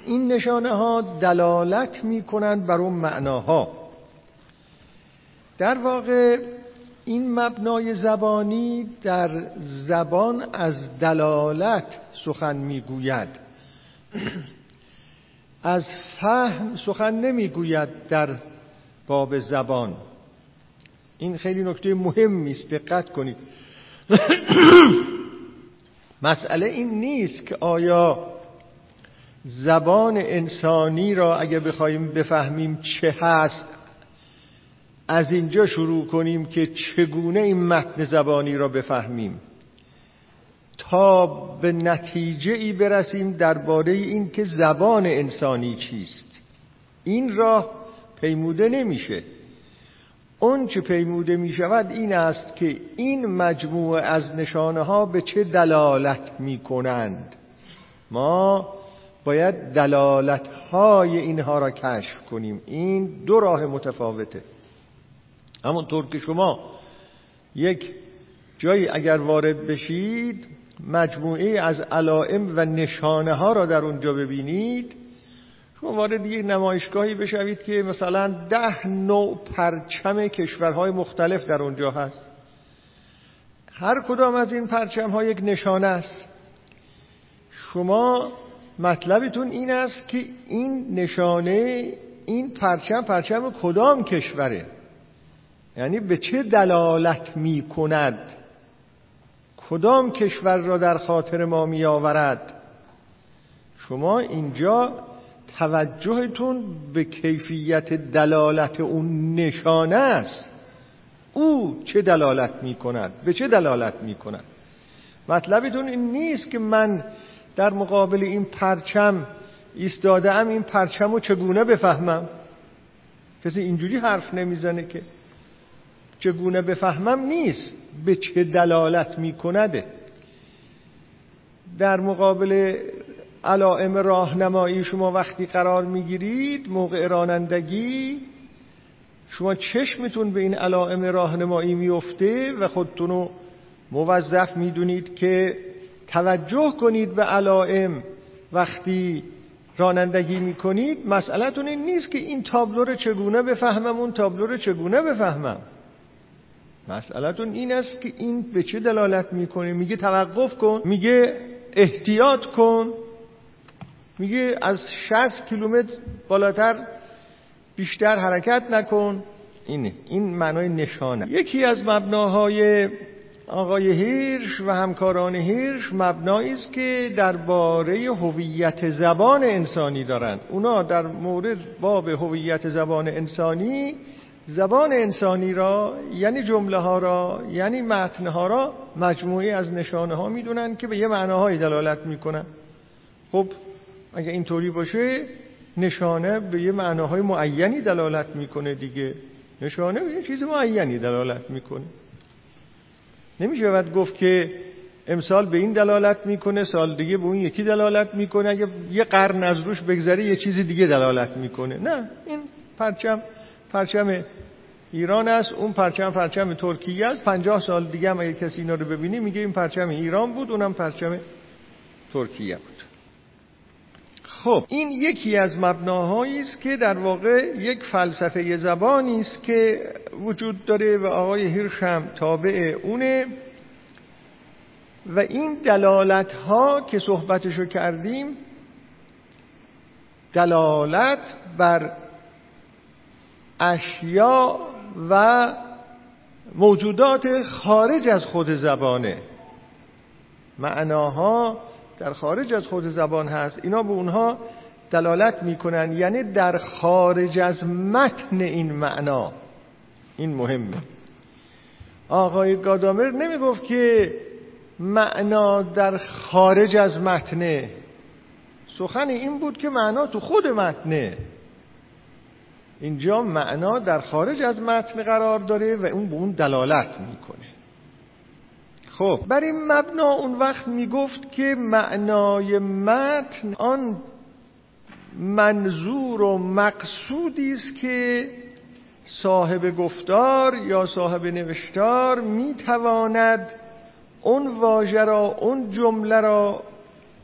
این نشانه ها دلالت میکنند بر اون معناها. در واقع این مبنای زبانی در زبان از دلالت سخن میگوید، از فهم سخن نمیگوید. در باب زبان این خیلی نکته مهمی است، دقت کنید. مسئله این نیست که آیا زبان انسانی را اگه بخوایم بفهمیم چه هست از اینجا شروع کنیم که چگونه این متن زبانی را بفهمیم تا به نتیجه ای برسیم درباره این که زبان انسانی چیست. این راه پیموده نمیشه. اون چه پیموده می شود این است که این مجموعه از نشانه ها به چه دلالت می کنند. ما باید دلالت های اینها را کشف کنیم. این دو راه متفاوته. همونطور که شما یک جایی اگر وارد بشید مجموعه از علائم و نشانه ها را در اونجا ببینید، شما وارد یک نمایشگاهی بشوید که مثلا 10 نوع پرچم کشورهای مختلف در اونجا هست. هر کدام از این پرچم ها یک نشانه است. شما مطلبتون این است که این نشانه، این پرچم کدام کشوره، یعنی به چه دلالت می کند، کدام کشور را در خاطر ما می آورد. شما اینجا توجهتون به کیفیت دلالت اون نشانه است. او چه دلالت می کند، به چه دلالت می کند. مطلبتون این نیست که من در مقابل این پرچم ایستاده‌ام، این پرچم رو چگونه بفهمم. کسی اینجوری حرف نمیزنه که چگونه بفهمم نیست، به چه دلالت می کنده. در مقابل علائم راهنمایی شما وقتی قرار میگیرید موقع رانندگی، شما چشمتون به این علائم راهنمایی میفته و خودتونو موظف میدونید که توجه کنید به علائم وقتی رانندگی میکنید. مسئله‌تون این نیست که این تابلو رو چگونه بفهمم، اون تابلو رو چگونه بفهمم. مسئله‌تون این است که این به چه دلالت میکنه. میگه توقف کن، میگه احتیاط کن، میگه از 60 کیلومتر بالاتر بیشتر حرکت نکن. این معنای نشانه. یکی از مبناهای آقای هیرش و همکاران هیرش مبنایی است که درباره هویت زبان انسانی دارند. اونا در مورد باب هویت زبان انسانی را، یعنی جمله ها را، یعنی متن ها را مجموعه از نشانه ها میدونن که به یه معناهای دلالت میکنن. خب اگه اینطوری باشه نشانه به یه معناهای معینی دلالت میکنه دیگه. نشانه به یه چیز معینی دلالت میکنه. نمیشه بعد گفت که امسال به این دلالت میکنه، سال دیگه به اون یکی دلالت میکنه، اگه یه قرن از روش بگذره یه چیز دیگه دلالت میکنه. نه، این پرچم ایران است، اون پرچم ترکیه است. 50 سال دیگه هم اگه کسی اینا رو ببینی میگه این پرچم ایران بود، اونم پرچم ترکیه بود. خب این یکی از مبناهایی است که در واقع یک فلسفه زبانی است که وجود داره و آقای هیرش هم تابع اونه. و این دلالت ها که صحبتشو کردیم، دلالت بر اشیاء و موجودات خارج از خود زبانه. معناها در خارج از خود زبان هست، اینا به اونها دلالت میکنن، یعنی در خارج از متن این معنا. این مهمه. آقای گادامر نمیگفت که معنا در خارج از متنه. سخن این بود که معنا تو خود متنه. اینجا معنا در خارج از متن قرار داره و اون به اون دلالت میکنه. خب بر این مبنا اون وقت میگفت که معنای متن آن منظور و مقصودی است که صاحب گفتار یا صاحب نوشتار میتواند اون واژه را، اون جمله را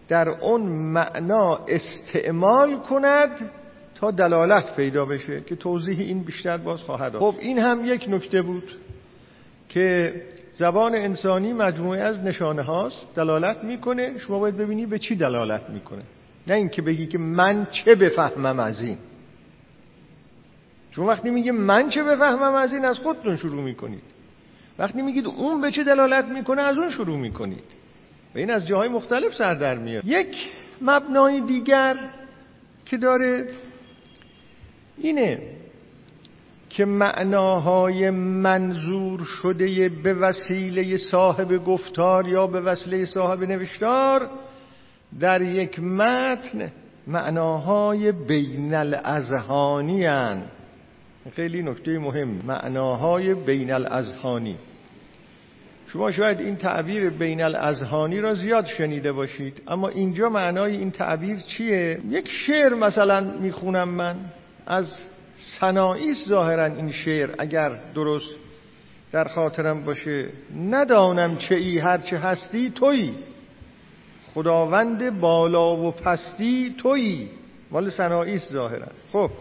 در اون معنا استعمال کند تا دلالت پیدا بشه که توضیح این بیشتر باز خواهد آمد. خب این هم یک نکته بود که زبان انسانی مجموعه از نشانه هاست، دلالت میکنه. شما باید ببینی به چی دلالت میکنه، نه اینکه بگی که من چه بفهمم از این. شما وقتی میگه من چه بفهمم از این، از خودتون شروع میکنید. وقتی میگید اون به چه دلالت میکنه، از اون شروع میکنید. و این از جاهای مختلف سر در میاد. یک مبنای دیگر که داره اینه که معناهای منظور شده به وسیله صاحب گفتار یا به وسیله صاحب نوشتار در یک متن معناهای بین الاذهانی هستند. خیلی نکته مهم، معناهای بین الاذهانی. شما شاید این تعبیر بین الاذهانی را زیاد شنیده باشید، اما اینجا معنای این تعبیر چیه؟ یک شعر مثلا میخونم من از سنایی، ظاهرا این شعر اگر درست در خاطرم باشه، ندانم چه ای هرچه هستی تویی، خداوند بالا و پستی تویی، مال سنایی ظاهرا. خب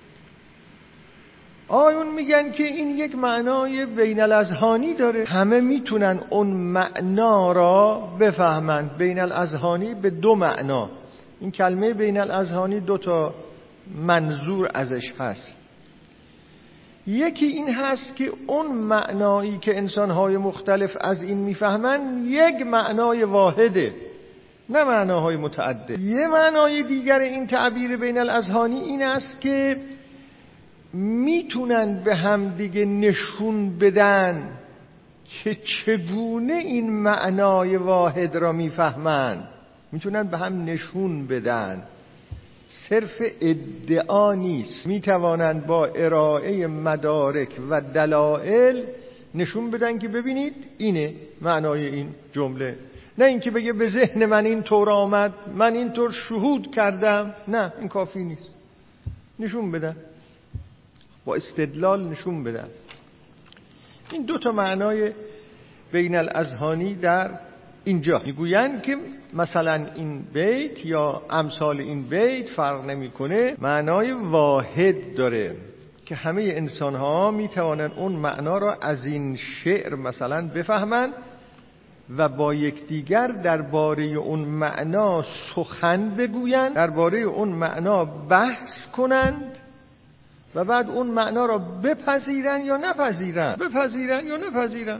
آیون میگن که این یک معنای بین الاذهانی داره، همه میتونن اون معنا را بفهمند. بین الاذهانی به دو معنا، این کلمه بین الاذهانی دو تا منظور ازش هست. یکی این هست که اون معنایی که انسانهای مختلف از این میفهمن یک معنای واحده، نه معناهای متعدد. یه معنای دیگر این تعبیر بین الاذهانی این است که میتونن به هم دیگه نشون بدن که چگونه این معنای واحد را میفهمن. میتونن به هم نشون بدن، صرف ادعا نیست. میتوانند با ارائه مدارک و دلایل نشون بدن که ببینید اینه معنای این جمله، نه اینکه بگه به ذهن من این طور آمد، من این طور شهود کردم. نه، این کافی نیست. نشون بدن، با استدلال نشون بدن. این دو تا معنای بین الاذهانی در اینجا میگویند که مثلا این بیت یا امثال این بیت فرق نمیکنه، معنای واحد داره که همه انسان ها میتوانند اون معنا را از این شعر مثلا بفهمند و با یکدیگر درباره اون معنا سخن بگویند، درباره اون معنا بحث کنند و بعد اون معنا را بپذیرن یا نپذیرن.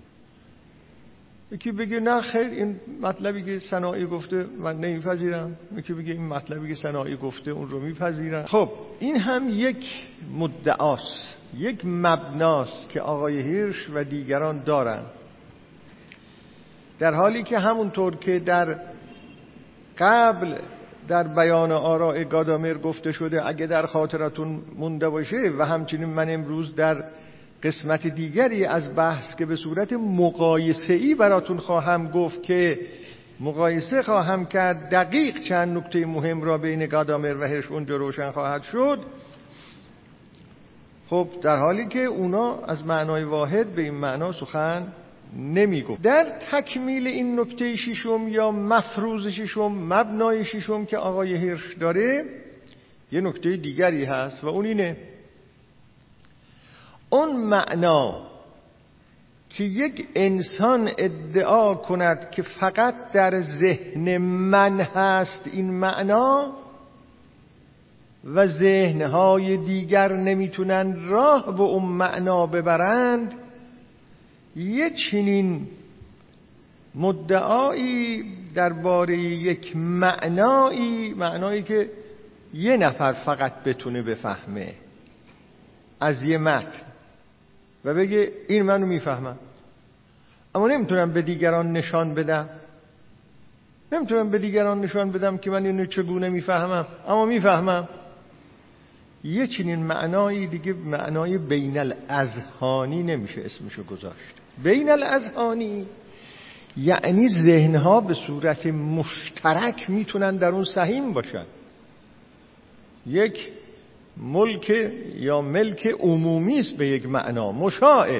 یکی بگه نه خیر، این مطلبی که سنایی گفته من نمیپذیرم، یکی بگه این مطلبی که سنایی گفته اون رو میپذیرم. خب این هم یک مدعاست، یک مبناست که آقای هیرش و دیگران دارن، در حالی که همونطور که در قبل در بیان آراء گادامر گفته شده، اگه در خاطرتون مونده باشه، و همچنین من امروز در قسمت دیگری از بحث که به صورت مقایسه‌ای براتون خواهم گفت که مقایسه خواهم کرد دقیق چند نکته مهم را بین گادامر و هیرش اونجا روشن خواهد شد. خب در حالی که اونا از معنای واحد به این معنا سخن نمیگفت. در تکمیل این نکته ششم یا مفروض ششم، مبنای ششم که آقای هیرش داره، یه نکته دیگری هست و اون اینه: اون معنا که یک انسان ادعا کند که فقط در ذهن من هست این معنا و ذهنهای دیگر نمیتونن راه به اون معنا ببرند، یه چنین مدعایی درباره یک معنایی که یه نفر فقط بتونه بفهمه از یه متن و بگه این منو میفهمم، اما نمیتونم به دیگران نشان بدم که من اینو چگونه میفهمم، اما میفهمم. یه چنین معنایی دیگه معنای بین الاذهانی نمیشه اسمشو گذاشت. بین الاذهانی یعنی ذهنها به صورت مشترک میتونن در اون سهیم باشن. یک ملک یا ملک عمومی است به یک معنا، مشاعه،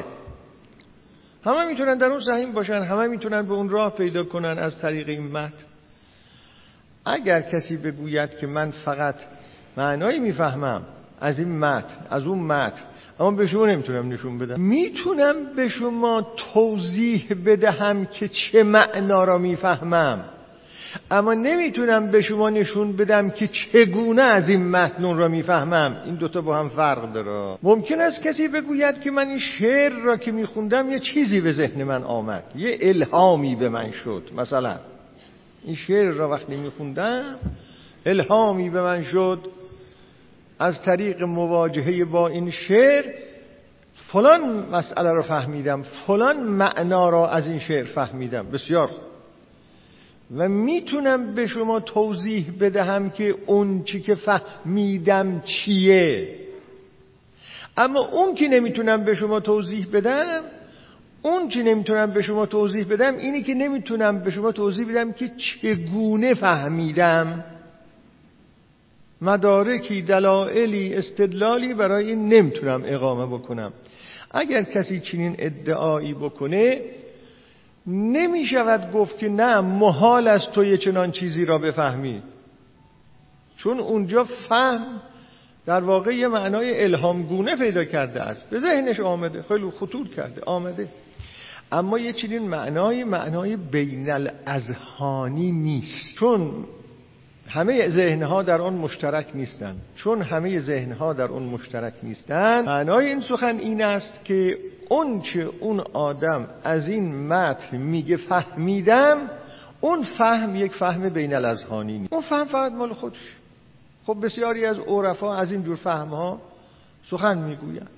همه میتونن در اون سهیم باشن، همه میتونن به اون راه پیدا کنن از طریق این متن. اگر کسی بگوید که من فقط معنایی میفهمم از این متن، از اون متن، اما به شما نمیتونم نشون بدم، میتونم به شما توضیح بدهم که چه معنا را میفهمم، اما نمیتونم به شما نشون بدم که چگونه از این متن را میفهمم. این دوتا با هم فرق داره. ممکن است کسی بگوید که من این شعر را که میخوندم یه چیزی به ذهن من آمد، یه الهامی به من شد. مثلا این شعر را وقتی میخوندم الهامی به من شد، از طریق مواجهه با این شعر فلان مسئله را فهمیدم، فلان معنا را از این شعر فهمیدم. بسیار خوب. و میتونم به شما توضیح بدهم که اون چی که فهمیدم چیه. اما اون که نمیتونم به شما توضیح بدم، اینی که نمیتونم به شما توضیح بدم که چگونه فهمیدم. مدارکی، دلایلی، استدلالی برای این نمیتونم اقامه بکنم. اگر کسی چنین ادعایی بکنه، نمیشود گفت که نه، محال است تو یه چنان چیزی را بفهمی، چون اونجا فهم در واقع یه معنای الهامگونه پیدا کرده است، به ذهنش آمده، خیلی خطور کرده آمده. اما یه چنین معنای بین الاذهانی نیست، چون همه ذهنها در آن مشترک نیستند. معنای این سخن این است که اون چه اون آدم از این متن میگه فهمیدم، اون فهم یک فهم بین الاذهانی نیست، اون فهم فقط مال خودش. خب بسیاری از عرفا از این جور فهمها سخن میگویند.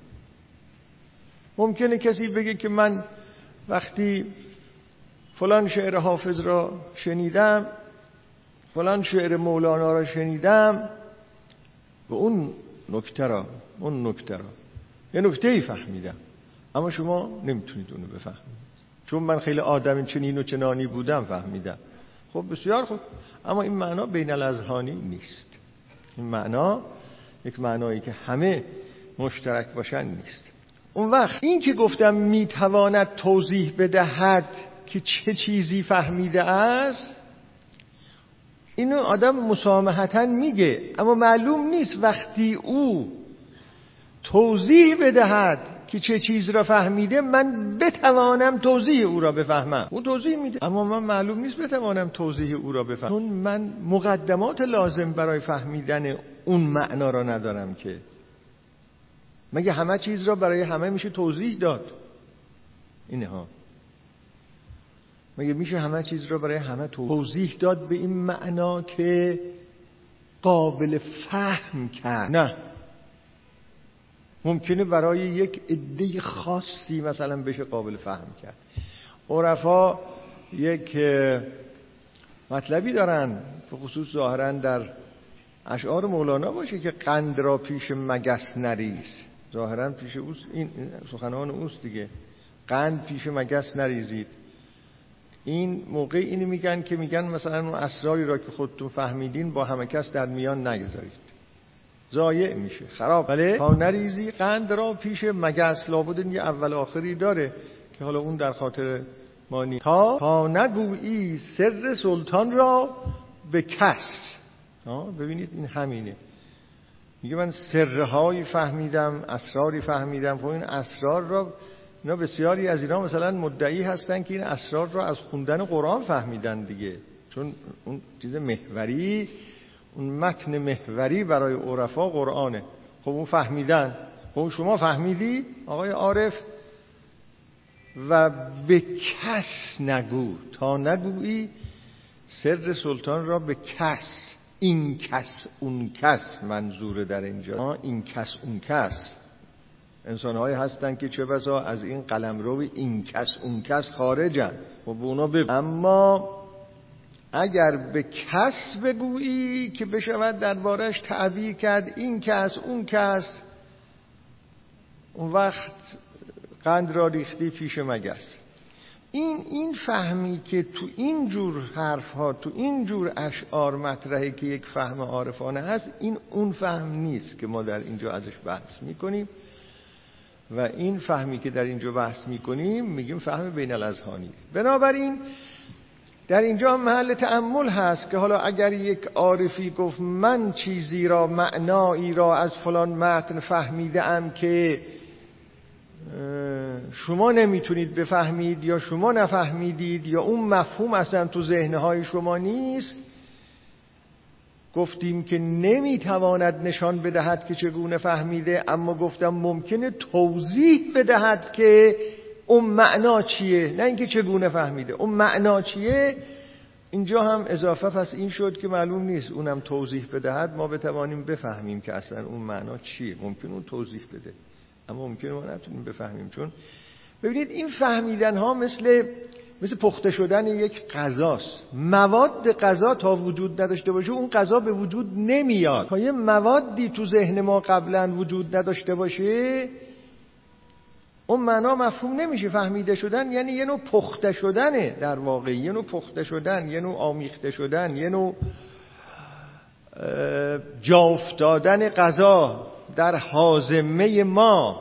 ممکنه کسی بگه که من وقتی فلان شعر حافظ را شنیدم، فلان شعر مولانا را شنیدم، و اون نکته را یه نکته‌ای فهمیدم، اما شما نمیتونید اونو بفهمید، چون من خیلی آدم چنین و چنانی بودم فهمیدم. خب بسیار خوب، اما این معنا بین الاذهانی نیست. این معنا یک معنایی که همه مشترک باشن نیست. اون وقت این که گفتم میتواند توضیح بدهد که چه چیزی فهمیده است، اینو آدم مسامحتاً میگه، اما معلوم نیست وقتی او توضیح بدهد که چه چیز را فهمیده من بتوانم توضیح او را بفهمم. اون توضیح میده، اما من معلوم نیست بتوانم توضیح او را بفهمم، چون من مقدمات لازم برای فهمیدن اون معنا را ندارم. که مگه همه چیز را برای همه میشه توضیح داد؟ اینها مگه میشه همه چیز را برای همه توضیح داد به این معنا که قابل فهم کرد؟ نه، ممکنه برای یک عده خاصی مثلا بشه قابل فهم کرد. عرفا یک مطلبی دارن، به خصوص ظاهرا در اشعار مولانا باشه که قند را پیش مگس نریز. ظاهرا پیش اوست، این سخنان اوست دیگه، قند پیش مگس نریزید. این موقع اینو میگن که میگن مثلا اون اسراری را که خودتون فهمیدین با همه کس در میان نگذارید، ضایع میشه، خراب. بله، تا نریزی قند را پیش مگس. لابد این یه اول آخری داره که حالا اون در خاطر ما نیست. تا نگویی سر سلطان را به کس. ببینید این همینه، میگه من سرهایی فهمیدم، اسراری فهمیدم. خب این اسرار را اینا بسیاری از اینا مثلا مدعی هستن که این اسرار را از خوندن قرآن فهمیدن دیگه، چون اون چیز محوری، اون متن محوری برای عرفا قرآنه. خب اون فهمیدن. خب شما فهمیدی آقای عارف؟ و به کس نگو، تا نگویی سر سلطان را به کس. این کس اون کس منظور در اینجا. این کس اون کس انسان‌هایی هستن که چه بسا از این قلمرو این کس اون کس خارجن و به اونا بگو. اما اگر به کس بگویی که بشود دربارش تعبیر کرد این کس اون کس، اون وقت قند را ریختی پیش مگس. این فهمی که تو این جور حرف ها، تو این جور اشعار مطرحه که یک فهم عارفانه هست، این اون فهم نیست که ما در اینجا ازش بحث میکنیم. و این فهمی که در اینجا بحث میکنیم میگیم فهم بین الاذهانی. بنابراین در اینجا محل تأمل هست که حالا اگر یک عارفی گفت من چیزی را، معنایی را از فلان متن فهمیدم که شما نمیتونید بفهمید یا شما نفهمیدید یا اون مفهوم اصلا تو ذهنهای شما نیست، گفتیم که نمیتواند نشان بدهد که چگونه فهمیده، اما گفتم ممکنه توضیح بدهد که اون معنا چیه، نه اینکه چگونه فهمیده. اون معنا چیه اینجا هم اضافه پس این شد که معلوم نیست اونم توضیح بدهد ما بتوانیم بفهمیم که اصلا اون معنا چیه. ممکن اون توضیح بده اما ممکنه ما نتونیم بفهمیم. چون ببینید این فهمیدن ها مثل پخته شدن یک غذاست. مواد غذا تا وجود نداشته باشه اون غذا به وجود نمیاد. تا یه موادی تو ذهن ما قبلا وجود نداشته باشه اون معنا مفهوم نمیشه. فهمیده شدن یعنی یه نوع پخته شدنه، در واقع یه نوع پخته شدن، یه نوع آمیخته شدن، یه نوع جا افتادن غذا در هاضمه ما.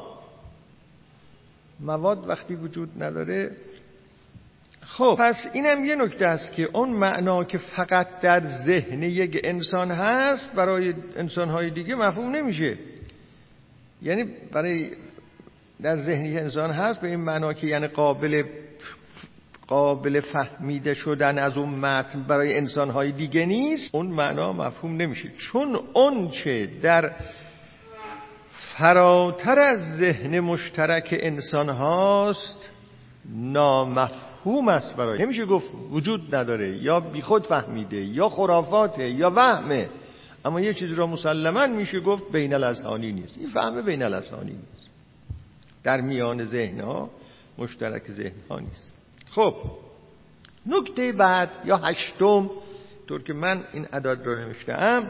مواد وقتی وجود نداره. خب پس اینم یه نکته است که اون معنا که فقط در ذهن یک انسان هست برای انسان‌های دیگه مفهوم نمیشه. یعنی برای در ذهن یک انسان هست به این معنا که یعنی قابل فهمیده شدن از اون متن برای انسان‌های دیگه نیست، اون معنا مفهوم نمیشه. چون اون چه در فراتر از ذهن مشترک انسان هاست نامفهوم است برای. نمیشه گفت وجود نداره یا بیخود فهمیده یا خرافاته یا وهمه، اما یه چیز را مسلماً میشه گفت بین الاذهانی نیست. این فهم بین الاذهانی نیست، در میان ذهن ها مشترک ذهن ها نیست. خب نکته بعد یا هشتم، طور که من این عدد را نوشتم،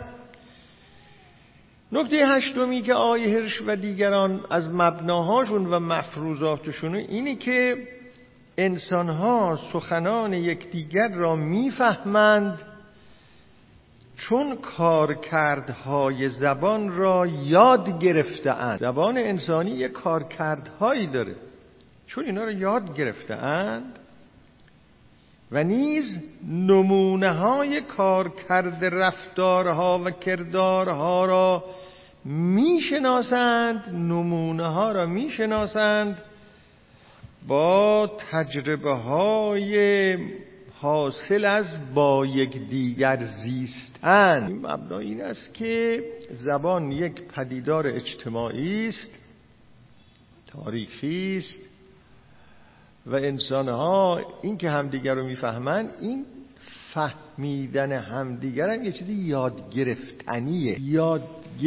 نکته هشتمی که آقای هرش و دیگران از مبناهاشون و مفروضاتشون اینی که انسان‌ها سخنان یکدیگر را میفهمند چون کارکردهای زبان را یاد گرفته‌اند. زبان انسانی یک کارکردهایی داره، چون اینا را یاد گرفته‌اند و نیز نمونه‌های کارکرد رفتارها و کردارها را میشناسند. نمونه‌ها را میشناسند با تجربه‌های حاصل از با یک دیگر زیستن. این مبنا این است که زبان یک پدیدار اجتماعی است، تاریخی است و انسان‌ها این که همدیگر رو میفهمن، این فهمیدن همدیگر هم یه چیزی یاد گرفتنیه. یاد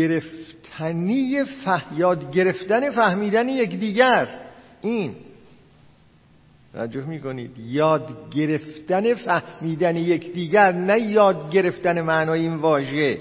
گرفتن فهمیدن یکدیگر. این توجه میکنید؟ یاد گرفتن فهمیدن یکدیگر، نه یاد گرفتن معنای این واژه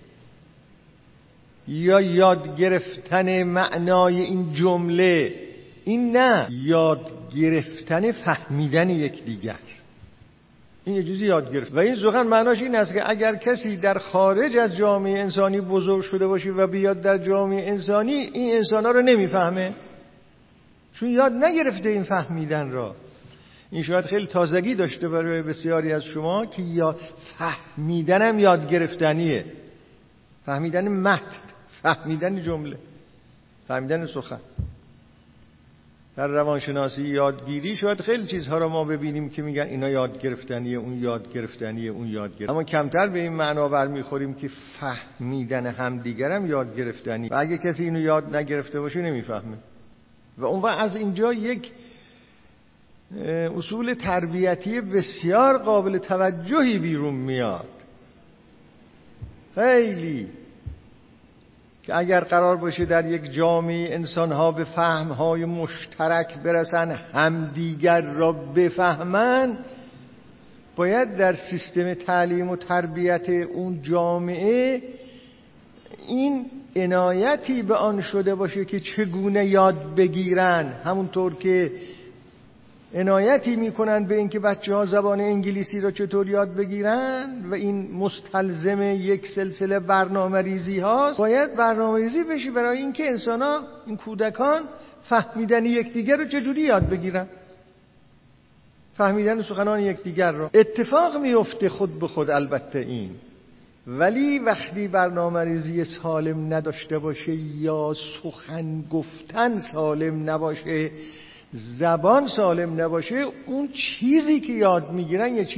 یا یاد گرفتن معنای این جمله. این نه، یاد گرفتن فهمیدن یکدیگر. این یه چیزی یاد گرفت. و این سخن معناش این است که اگر کسی در خارج از جامعه انسانی بزرگ شده باشه و بیاد در جامعه انسانی، این انسانا رو نمیفهمه، چون یاد نگرفته این فهمیدن را. این شاید خیلی تازگی داشته برای بسیاری از شما که فهمیدن هم یاد گرفتنیه. فهمیدن متن، فهمیدن جمله، فهمیدن سخن. در روانشناسی یادگیری شاید خیلی چیزها را ما ببینیم که میگن اینا یاد گرفتنیه، اون یاد گرفتنیه، اون یاد گرفتنیه، اما کمتر به این معنا برمیخوریم که فهمیدن همدیگرم یاد گرفتنی. و اگه کسی اینو یاد نگرفته باشه نمیفهمه. و اون وقت از اینجا یک اصول تربیتی بسیار قابل توجهی بیرون میاد. خیلی که اگر قرار باشه در یک جامعه انسان‌ها به فهم‌های مشترک برسن، همدیگر را بفهمن، باید در سیستم تعلیم و تربیت اون جامعه این عنایتی به آن شده باشه که چگونه یاد بگیرن. همونطور که عنایتی میکنن به اینکه بچه‌ها زبان انگلیسی را چطور یاد بگیرن و این مستلزم یک سلسله برنامه‌ریزی هاست، باید برنامه‌ریزی بشه برای اینکه انسان‌ها، این کودکان، فهمیدن یکدیگر رو چجوری یاد بگیرن. فهمیدن سخنان یکدیگر را. اتفاق میفته خود به خود البته این، ولی وقتی برنامه‌ریزی سالم نداشته باشه یا سخن گفتن سالم نباشه، زبان سالم نباشه، اون چیزی که یاد میگیرن یه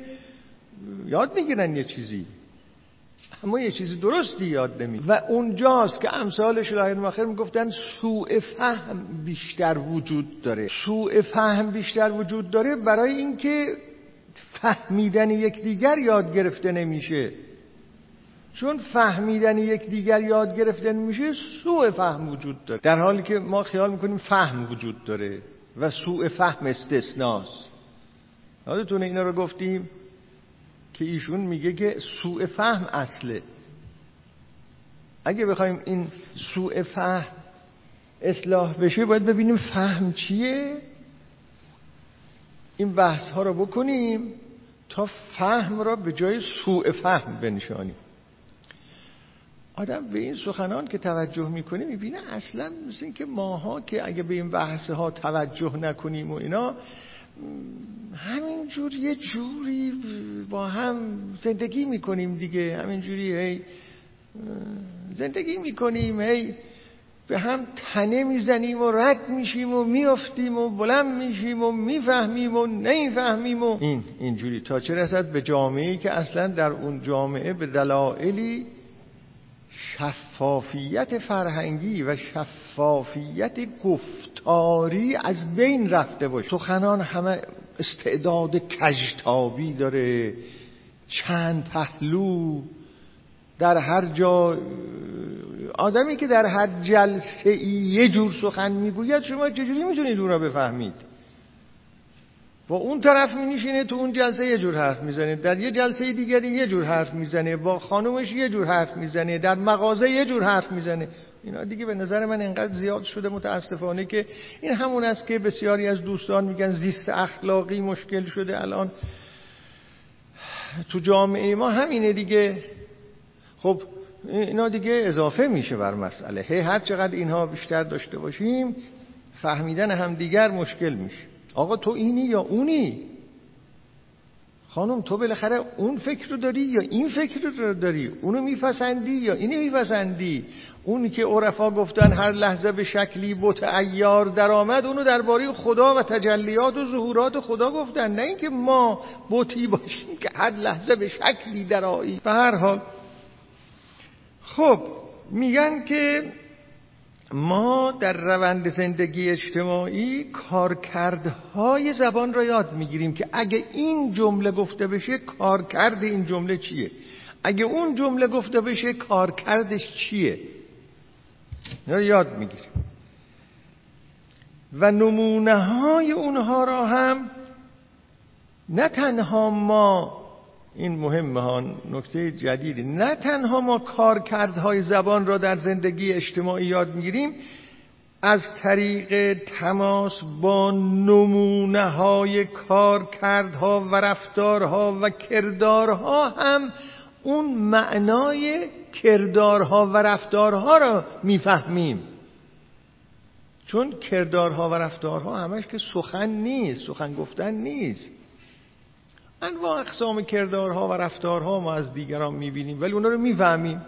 چیزی اما یه چیزی درستی یاد نمی. و اونجاست که امثال شلاه ماخر میگفتن سوء فهم بیشتر وجود داره. سوء فهم بیشتر وجود داره برای اینکه فهمیدن یکدیگر یاد گرفته نمیشه. چون فهمیدن یکدیگر یاد گرفته نمیشه، سوء فهم وجود داره، در حالی که ما خیال میکنیم فهم وجود داره و سوء فهم استثناست. یادتونه اینا رو گفتیم که ایشون میگه که سوء فهم اصله. اگه بخوایم این سوء فهم اصلاح بشه باید ببینیم فهم چیه، این بحث ها رو بکنیم تا فهم را به جای سوء فهم بنشانیم. آدم به این سخنان که توجه میکنه میبینه اصلا مثل این که ماها که اگه به این بحث ها توجه نکنیم و اینا همینجور یه جوری با هم زندگی میکنیم دیگه، همینجوری هی زندگی میکنیم، هی به هم تنه میزنیم و رد میشیم و میافتیم و بلند میشیم و میفهمیم و نمیفهمیم و اینجوری، تا چه رسد به جامعه‌ای که اصلا در اون جامعه به دلایلی شفافیت فرهنگی و شفافیت گفتاری از بین رفته باشه. سخنان همه استعداد کژتابی داره، چند پهلو، در هر جا آدمی که در هر جلسه یه جور سخن میگوید شما چجوری میتونید اون را بفهمید؟ با اون طرف می‌نشینه تو اون جلسه یه جور حرف میزنه، در یه جلسه دیگری یه جور حرف میزنه، با خانومش یه جور حرف میزنه، در مغازه یه جور حرف میزنه. اینا دیگه به نظر من اینقدر زیاد شده متاسفانه که این همون است که بسیاری از دوستان میگن زیست اخلاقی مشکل شده الان تو جامعه ما، همینه دیگه. خب اینا دیگه اضافه میشه بر مسئله، هر چقدر اینها بیشتر داشته باشیم فهمیدن همدیگر مشکل میشه. آقا تو اینی یا اونی؟ خانم تو بالاخره اون فکر رو داری یا این فکر رو داری؟ اونو میپسندی یا اینو میپسندی؟ اونی که عرفا گفتن هر لحظه به شکلی بت عیار در آمد، اونو درباره خدا و تجلیات و ظهورات خدا گفتن، نه اینکه ما بتی باشیم که هر لحظه به شکلی در آیی. به هر حال خب میگن که ما در روند زندگی اجتماعی کارکردهای زبان را یاد میگیریم که اگه این جمله گفته بشه کارکرد این جمله چیه، اگه اون جمله گفته بشه کارکردش چیه، اینا یاد میگیریم و نمونه های اونها را هم نه تنها ما، این مهمه ها، نکته جدیدی، نه تنها ما کارکردهای زبان را در زندگی اجتماعی یاد میگیریم، از طریق تماس با نمونه های کارکردها و رفتارها و کردارها هم اون معنای کردارها و رفتارها را میفهمیم. چون کردارها و رفتارها همش که سخن نیست، سخن گفتن نیست، انواع اقسام کردارها و رفتارها ما از دیگران میبینیم ولی اونا رو میفهمیم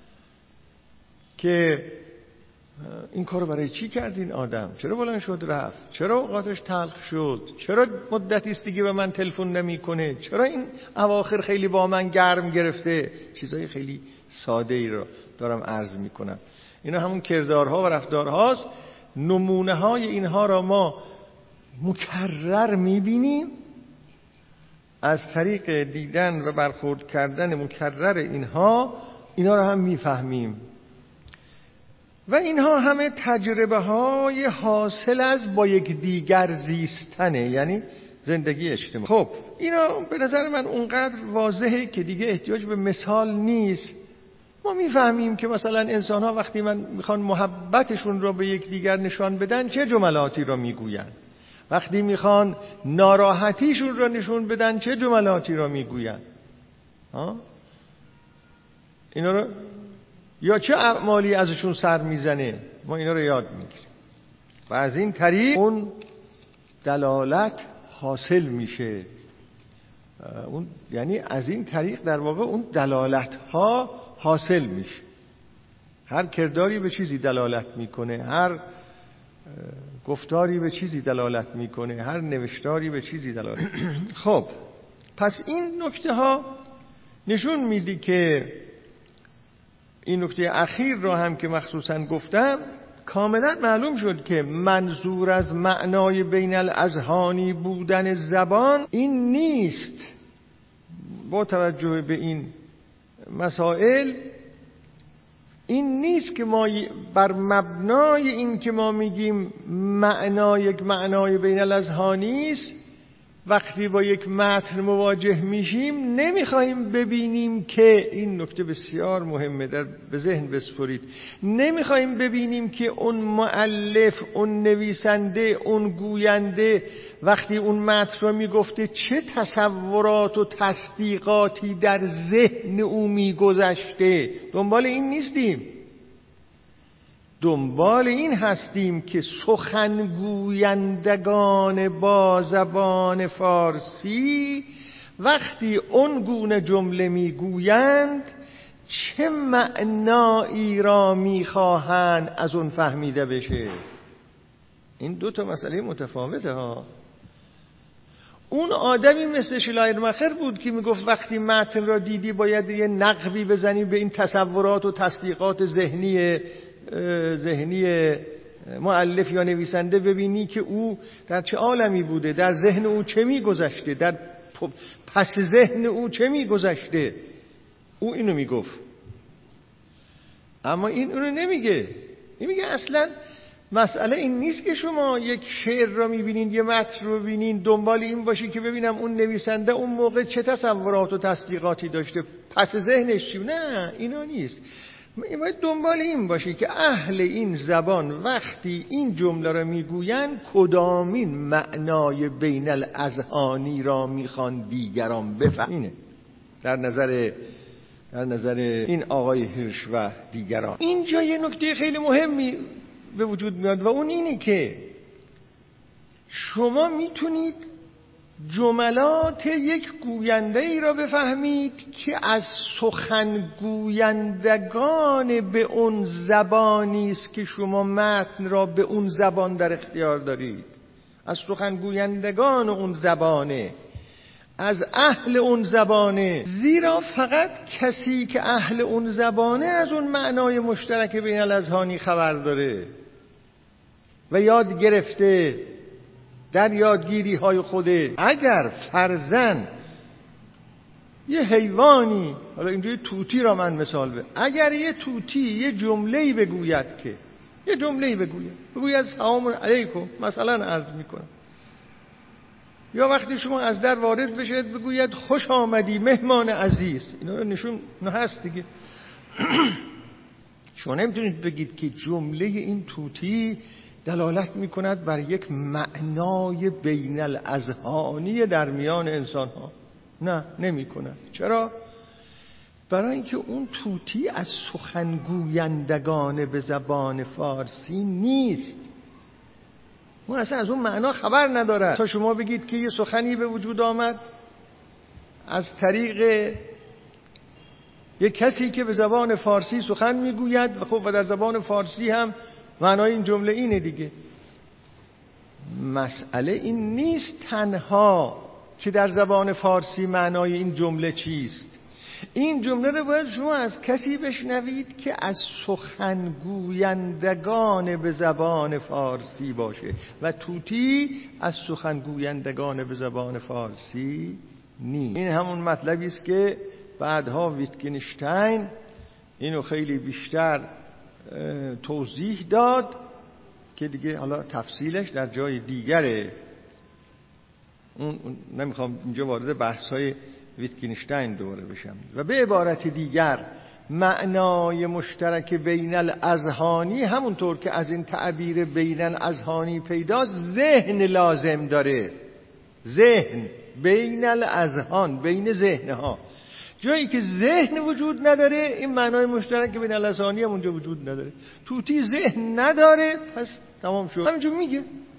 که این کارو برای چی کرد این آدم، چرا بلند شد رفت، چرا اوقاتش تلخ شد، چرا مدتی است دیگه به من تلفن نمیکنه، چرا این اواخر خیلی با من گرم گرفته. چیزای خیلی ساده ای رو دارم عرض میکنم. اینا همون کردارها و رفتارهاست. نمونه های اینها را ما مکرر میبینیم، از طریق دیدن و برخورد کردن مکرر اینا رو هم میفهمیم و اینها همه تجربه های حاصل از با یک دیگر زیستنه، یعنی زندگی اجتماعی. خب اینا به نظر من اونقدر واضحه که دیگه احتیاج به مثال نیست. ما میفهمیم که مثلا انسان ها وقتی میخوان محبتشون رو به یک دیگر نشان بدن چه جملاتی رو میگوین، وقتی میخوان ناراحتیشون رو نشون بدن چه جملاتی رو میگوین، اینا رو یا چه اعمالی ازشون سر میزنه، ما اینا رو یاد میگیریم و از این طریق اون دلالت حاصل میشه. اون یعنی از این طریق در واقع اون دلالت ها حاصل میشه. هر کرداری به چیزی دلالت میکنه، هر گفتاری به چیزی دلالت میکنه، هر نوشتاری به چیزی دلالت میکنه. خب پس این نکته ها نشون میدی که این نکته اخیر رو هم که مخصوصا گفتم کاملا معلوم شد که منظور از معنای بین الاذهانی بودن زبان این نیست. با توجه به این مسائل این نیست که ما بر مبنای این که ما میگیم یک معنای بین الاذهانی است، وقتی با یک متن مواجه میشیم نمیخوایم ببینیم که این نکته بسیار مهمه به ذهن بسپرید، نمیخوایم ببینیم که اون مؤلف، اون نویسنده، اون گوینده وقتی اون متن رو میگفته چه تصورات و تصدیقاتی در ذهن او میگذشته. دنبال این نیستیم، دنبال این هستیم که سخنگویندگان با زبان فارسی وقتی اون گونه جمله میگویند چه معنایی را میخواهند از اون فهمیده بشه. این دو تا مسئله متفاوته ها. اون آدمی مثل شلایرماخر بود که میگفت وقتی متن را دیدی باید یه نقبی بزنی به این تصورات و تصدیقات ذهنی مؤلف یا نویسنده، ببینی که او در چه عالمی بوده، در ذهن او چه میگذشته، در پس ذهن او چه میگذشته. او اینو میگفت، اما این اونو نمیگه. این میگه اصلا مسئله این نیست که شما یک شعر را میبینین، یه متن رو ببینین دنبال این باشی که ببینم اون نویسنده اون موقع چه تصورات و تصدیقاتی داشته، پس ذهنش چی. نه، اینا نیست. باید دنبال این باشی که اهل این زبان وقتی این جمله را میگویند کدامین معنای بین الاذهانی را میخوان دیگران بفهمینه در نظر این آقای هیرش و دیگران. اینجا یه نکته خیلی مهمی به وجود میاد و اون اینه که شما میتونید جملات یک گوینده ای را بفهمید که از سخنگویندگان به اون زبانی است که شما متن را به اون زبان در اختیار دارید، از سخنگویندگان اون زبانه، از اهل اون زبانه. زیرا فقط کسی که اهل اون زبانه از اون معنای مشترک بین الاذهانی خبر داره و یاد گرفته در یادگیری های خوده. اگر فرضاً یه حیوانی، حالا اینجا توتی را من مثال بزنم، اگر یه توتی یه جمله‌ای بگوید که بگوید سلام علیکم مثلا عرض میکنم، یا وقتی شما از در وارد بشید بگوید خوش آمدی مهمان عزیز، اینا نشون هست دیگه. شما نمیتونید بگید که جمله این توتی دلالت میکند بر یک معنای بین الاذهانی در میان انسان ها. نه، نمیکند. چرا؟ برای اینکه اون توتی از سخنگویندگان به زبان فارسی نیست. اون اصلا از اون معنا خبر نداره. تا شما بگید که یه سخنی به وجود آمد از طریق یک کسی که به زبان فارسی سخن میگوید و خب و در زبان فارسی هم معنای این جمله اینه دیگه. مسئله این نیست تنها که در زبان فارسی معنای این جمله چیست. این جمله رو باید شما از کسی بشنوید که از سخنگویندگان به زبان فارسی باشه و توتی از سخنگویندگان به زبان فارسی نیست. این همون مطلبی است که بعدها ویتگنشتاین اینو خیلی بیشتر توضیح داد که دیگه حالا تفصیلش در جای دیگره. اون نمیخوام اینجا وارد بحث‌های ویتگنشتاین دوباره بشم. و به عبارت دیگر معنای مشترک بین الاذهانی همونطور که از این تعبیر بین الاذهانی پیداست ذهن لازم داره. ذهن بین الاذهان، بین ذهنها. جایی که ذهن وجود نداره این معنای مشترک بین الاذهانی هم اونجا وجود نداره. توتی ذهن نداره پس تمام شد. همینجور میگه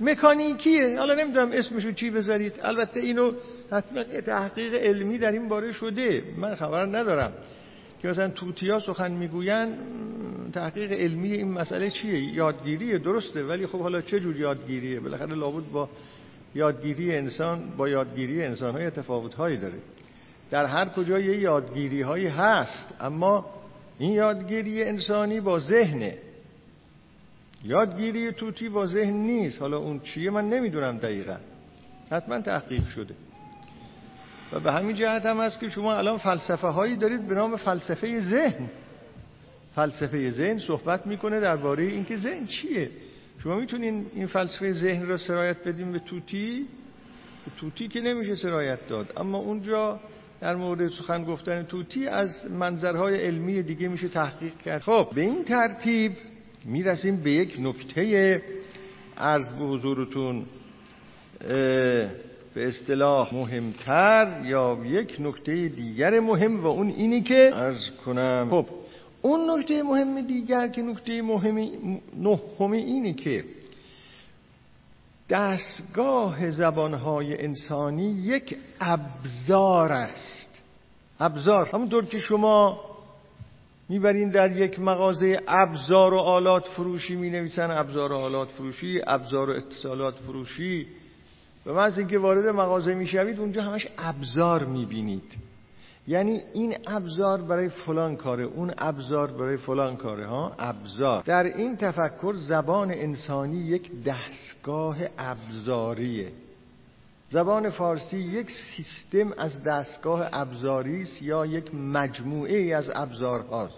مکانیکیه. حالا نمیدونم اسمشو چی بذارید، البته اینو حتما تحقیق علمی در این باره شده، من خبر ندارم که مثلا توتیا سخن میگوین تحقیق علمی این مسئله چیه. یادگیریه، درسته، ولی خب حالا چه جور یادگیریه؟ بالاخره لابد با یادگیری انسان با یادگیری انسان‌های تفاوت‌هایی داره. در هر کجا یه یادگیری‌هایی هست، اما این یادگیری انسانی با ذهنه، یادگیری توتی با ذهن نیست. حالا اون چیه من نمیدونم دقیقاً، حتما تحقیق شده. و به همین جهت هم هست که شما الان فلسفه هایی دارید به نام فلسفه ذهن. فلسفه ذهن صحبت میکنه درباره اینکه ذهن چیه. شما میتونین این فلسفه ذهن را سرایت بدین به توتی؟ به توتی که نمیشه سرایت داد، اما اونجا در مورد سخن گفتن توتی از منظرهای علمی دیگه میشه تحقیق کرد. خب به این ترتیب میرسیم به یک نکته عرض به حضورتون به اصطلاح مهمتر، یا یک نکته دیگر مهم، و اون اینی که عرض کنم. خب اون نکته مهم دیگر که نکته نهم اینی که دستگاه زبانهای انسانی یک ابزار است. ابزار همونطور که شما میبرین در یک مغازه ابزار و آلات فروشی مینویسن ابزار و آلات فروشی، ابزار و اتصالات فروشی، و محض اینکه وارد مغازه میشوید اونجا همش ابزار میبینید. یعنی این ابزار برای فلان کاره، اون ابزار برای فلان کاره ها. ابزار در این تفکر زبان انسانی یک دستگاه ابزاریه. زبان فارسی یک سیستم از دستگاه ابزاری است یا یک مجموعه از ابزارهاست.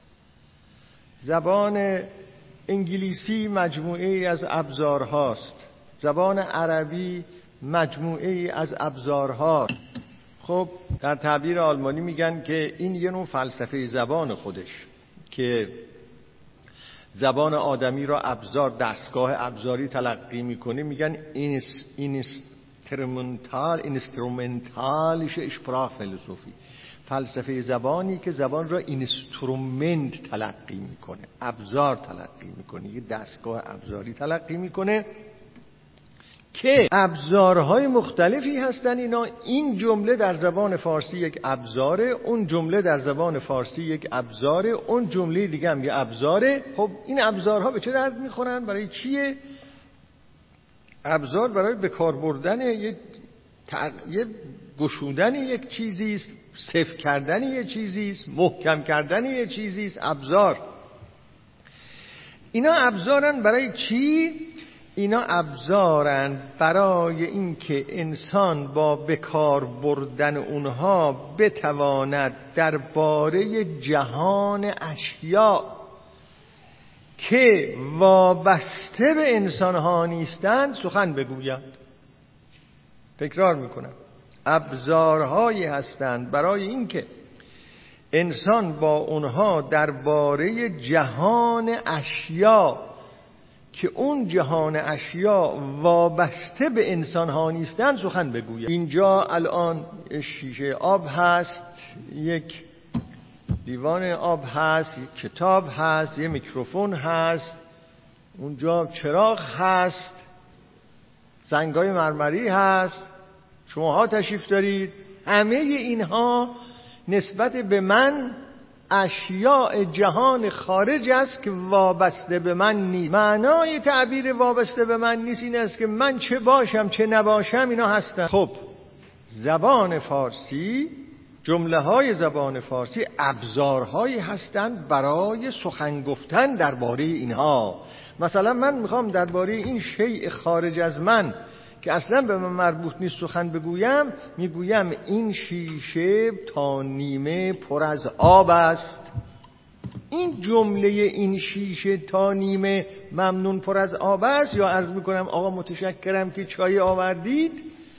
زبان انگلیسی مجموعه از ابزارهاست. زبان عربی مجموعه از ابزارهاست. خب در تعبیر آلمانی میگن که این یه نوع فلسفه زبان خودش، که زبان آدمی را ابزار، دستگاه ابزاری تلقی میکنه. میگن instrumentalische Sprachphilosophie، فلسفه زبانی که زبان را اینسترومنت تلقی میکنه، ابزار تلقی میکنه، یه دستگاه ابزاری تلقی میکنه که ابزارهای مختلفی هستن. اینا این جمله در زبان فارسی یک ابزاره، اون جمله در زبان فارسی یک ابزاره، اون جمله دیگه هم یه ابزاره. خب این ابزارها به چه درد میخورن؟ برای چیه؟ ابزار برای به کار بردن یه گشودن یک چیزی است، صفر کردن یک چیزی است، محکم کردن یک چیزی است. ابزار اینا ابزارن برای چی؟ اینا ابزارن برای اینکه انسان با بکار بردن اونها بتواند درباره جهان اشیاء که وابسته به انسانها نیستند سخن بگوید. تکرار میکنم، ابزارهایی هستند برای اینکه انسان با اونها درباره جهان اشیاء که اون جهان اشیاء وابسته به انسان ها نیستن سخن بگوید. اینجا الان شیشه آب هست، یک لیوان آب هست، یک کتاب هست، یک میکروفون هست، اونجا چراغ هست، زنگای مرمری هست، شماها تشریف دارید. همه اینها نسبت به من اشیاء جهان خارج است که وابسته به من نیست. معنای تعبیر وابسته به من نیست این است که من چه باشم چه نباشم اینا هستن. خب زبان فارسی، جمله های زبان فارسی ابزارهایی هستند برای سخن گفتن درباره اینها. مثلا من میخوام درباره این شیء خارج از من که اصلا به من مربوط نیست سخن بگویم، میگویم این شیشه تا نیمه پر از آب است. این جمله این شیشه تا نیمه ممنون پر از آب است، یا عرض میکنم آقا متشکرم که چای آوردید،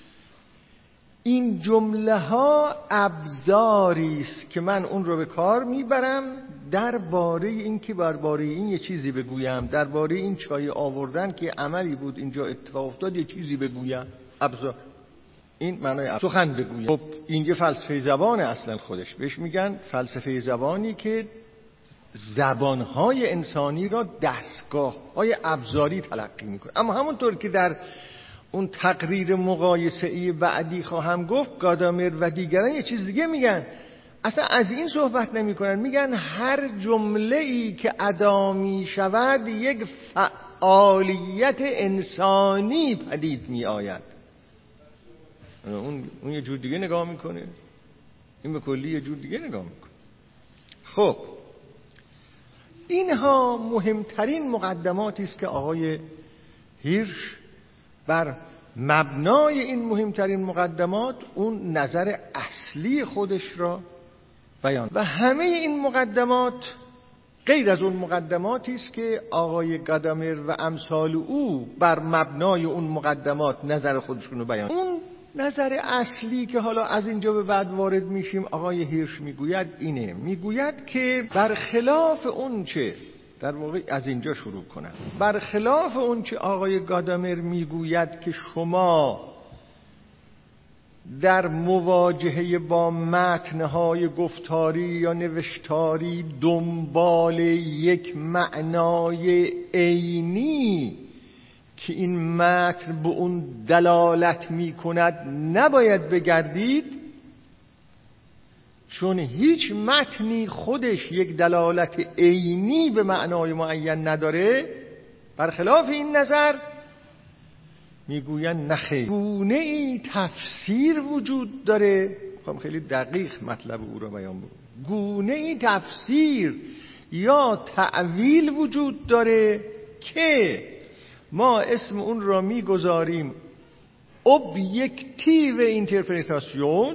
این جمله ها ابزاری است که من اون رو به کار میبرم درباره این که درباره این یه چیزی بگویم، درباره این چای آوردن که عملی بود اینجا اتفاق افتاد یه چیزی بگویم. ابزار، این معنای سخن بگویم. خب این یه فلسفه زبانه اصلا خودش، بهش میگن فلسفه زبانی که زبانهای انسانی را دستگاه‌های ابزاری تلقی میکنه. اما همونطور که در اون تقریر مقایسه‌ای بعدی خواهم گفت، گادامر و دیگران یه چیز دیگه میگن. اصلا از این صحبت نمی‌کنن، میگن هر جمله‌ای که ادا می‌شود یک فعالیت انسانی پدید می‌آید. اون یه جور دیگه نگاه میکنه، این به کلی یه جور دیگه نگاه میکنه. خب اینها مهمترین مقدماتی است که آقای هیرش بر مبنای این مهمترین مقدمات اون نظر اصلی خودش را بیان. و همه این مقدمات غیر از اون مقدماتی است که آقای گادامر و امثال او بر مبنای اون مقدمات نظر خودشون رو بیان. اون نظر اصلی که حالا از اینجا به بعد وارد میشیم، آقای هیرش میگوید اینه، میگوید که برخلاف اون چه، در واقع از اینجا شروع کنم، برخلاف اون چه آقای گادامر میگوید که شما در مواجهه با متن‌های گفتاری یا نوشتاری دنبال یک معنای عینی که این متن به اون دلالت می‌کند نباید بگردید، چون هیچ متنی خودش یک دلالت عینی به معنای معین نداره. برخلاف این نظر میگوین نخیر، گونه‌ای تفسیر وجود داره. خب خیلی دقیق مطلب او را بیان بود. گونه‌ای تفسیر یا تأویل وجود داره که ما اسم اون را میگذاریم ابیکتیو اینترپریتاسیون،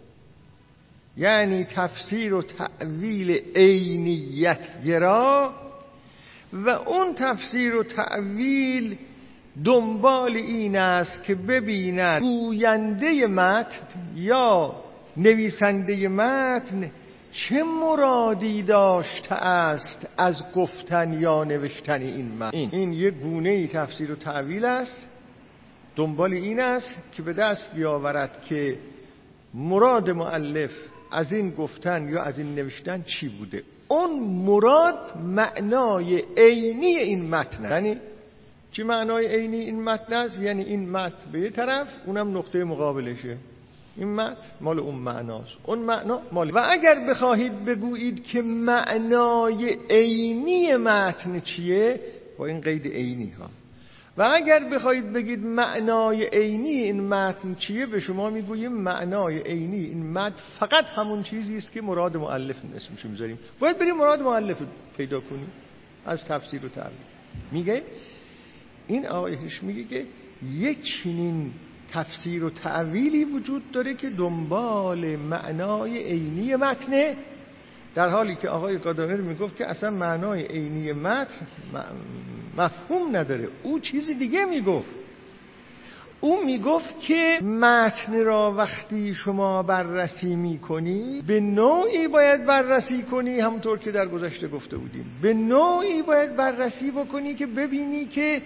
یعنی تفسیر و تأویل عینیت گرا. و اون تفسیر و تأویل دنبال این است که ببیند گوینده متن یا نویسنده متن چه مرادی داشته است از گفتن یا نوشتن این متن. این یک گونه تفسیر و تأویل است، دنبال این است که به دست بیاورد که مراد مؤلف از این گفتن یا از این نوشتن چی بوده. اون مراد معنای عینی این متن است. یعنی چی معنای عینی این متن است؟ یعنی این متن به یه طرف، اونم نقطه مقابلشه. این متن مال اون معناست، اون معنا مال. و اگر بخواهید بگویید که معنای عینی متن چیه، با این قید عینی ها، و اگر بخواهید بگید معنای عینی این متن چیه، به شما میگوییم معنای عینی این متن فقط همون چیزی است که مراد مؤلف اسمش میذاریم. باید بریم مراد مؤلف پیدا کنیم از تفسیر و تأویل. میگه این آقای هیرش میگه که یک چنین تفسیر و تأویلی وجود داره که دنبال معنای عینی متنه، در حالی که آقای گادامر میگفت که اصلا معنای عینی متن مفهوم نداره. او چیزی دیگه میگفت. او میگفت که متن را وقتی شما بررسی میکنی به نوعی باید بررسی کنی، همونطور که در گذشته گفته بودیم، به نوعی باید بررسی بکنی که ببینی که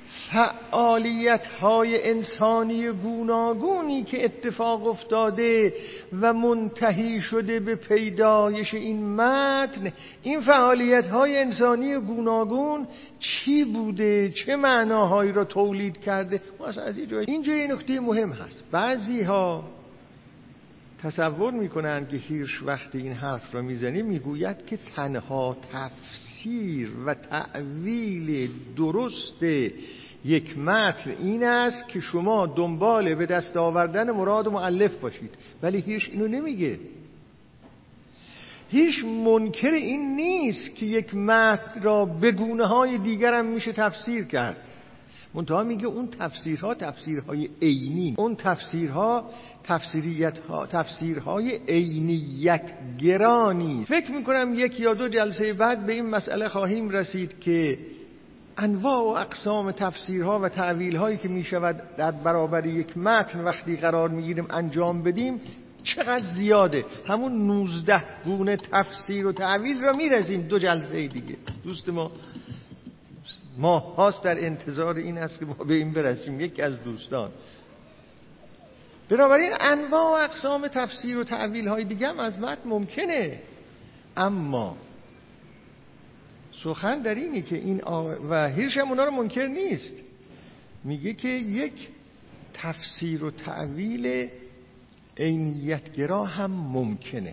فعالیت‌های انسانی گوناگونی که اتفاق افتاده و منتهی شده به پیدایش این متن، این فعالیت‌های انسانی گوناگون چی بوده، چه معناهایی را تولید کرده. واسه از اینجا این نکته مهم هست. بعضی‌ها تصور می‌کنند که هیرش وقتی این حرف را میزنه میگوید که تنها تفسیر و تأویل درست یک متن این است که شما دنبال به دست آوردن مراد مؤلف باشید. ولی هیرش اینو نمیگه. هیچ منکر این نیست که یک متن را به گونه‌های دیگر هم میشه تفسیر کرد. منتها میگه اون تفسیرها تفسیرهای عینی، اون تفسیرها تفسیرهای عینیت گرانی. فکر میکنم یک یا دو جلسه بعد به این مسئله خواهیم رسید که انواع و اقسام تفسیرها و تعویل‌هایی که میشود در برابر یک متن وقتی قرار میگیریم انجام بدیم چقدر زیاده. همون 19 گونه تفسیر و تعویل را میرسیم دو جلسه دیگه. دوست ما هاست در انتظار این است که ما به این برسیم، یکی از دوستان. بنابراین انواع و اقسام تفسیر و تعویل های دیگه هم از متن ممکنه، اما سخن در اینه که این و هیچ هم اونا رو منکر نیست، میگه که یک تفسیر و تعویل عینیتگرا هم ممکنه.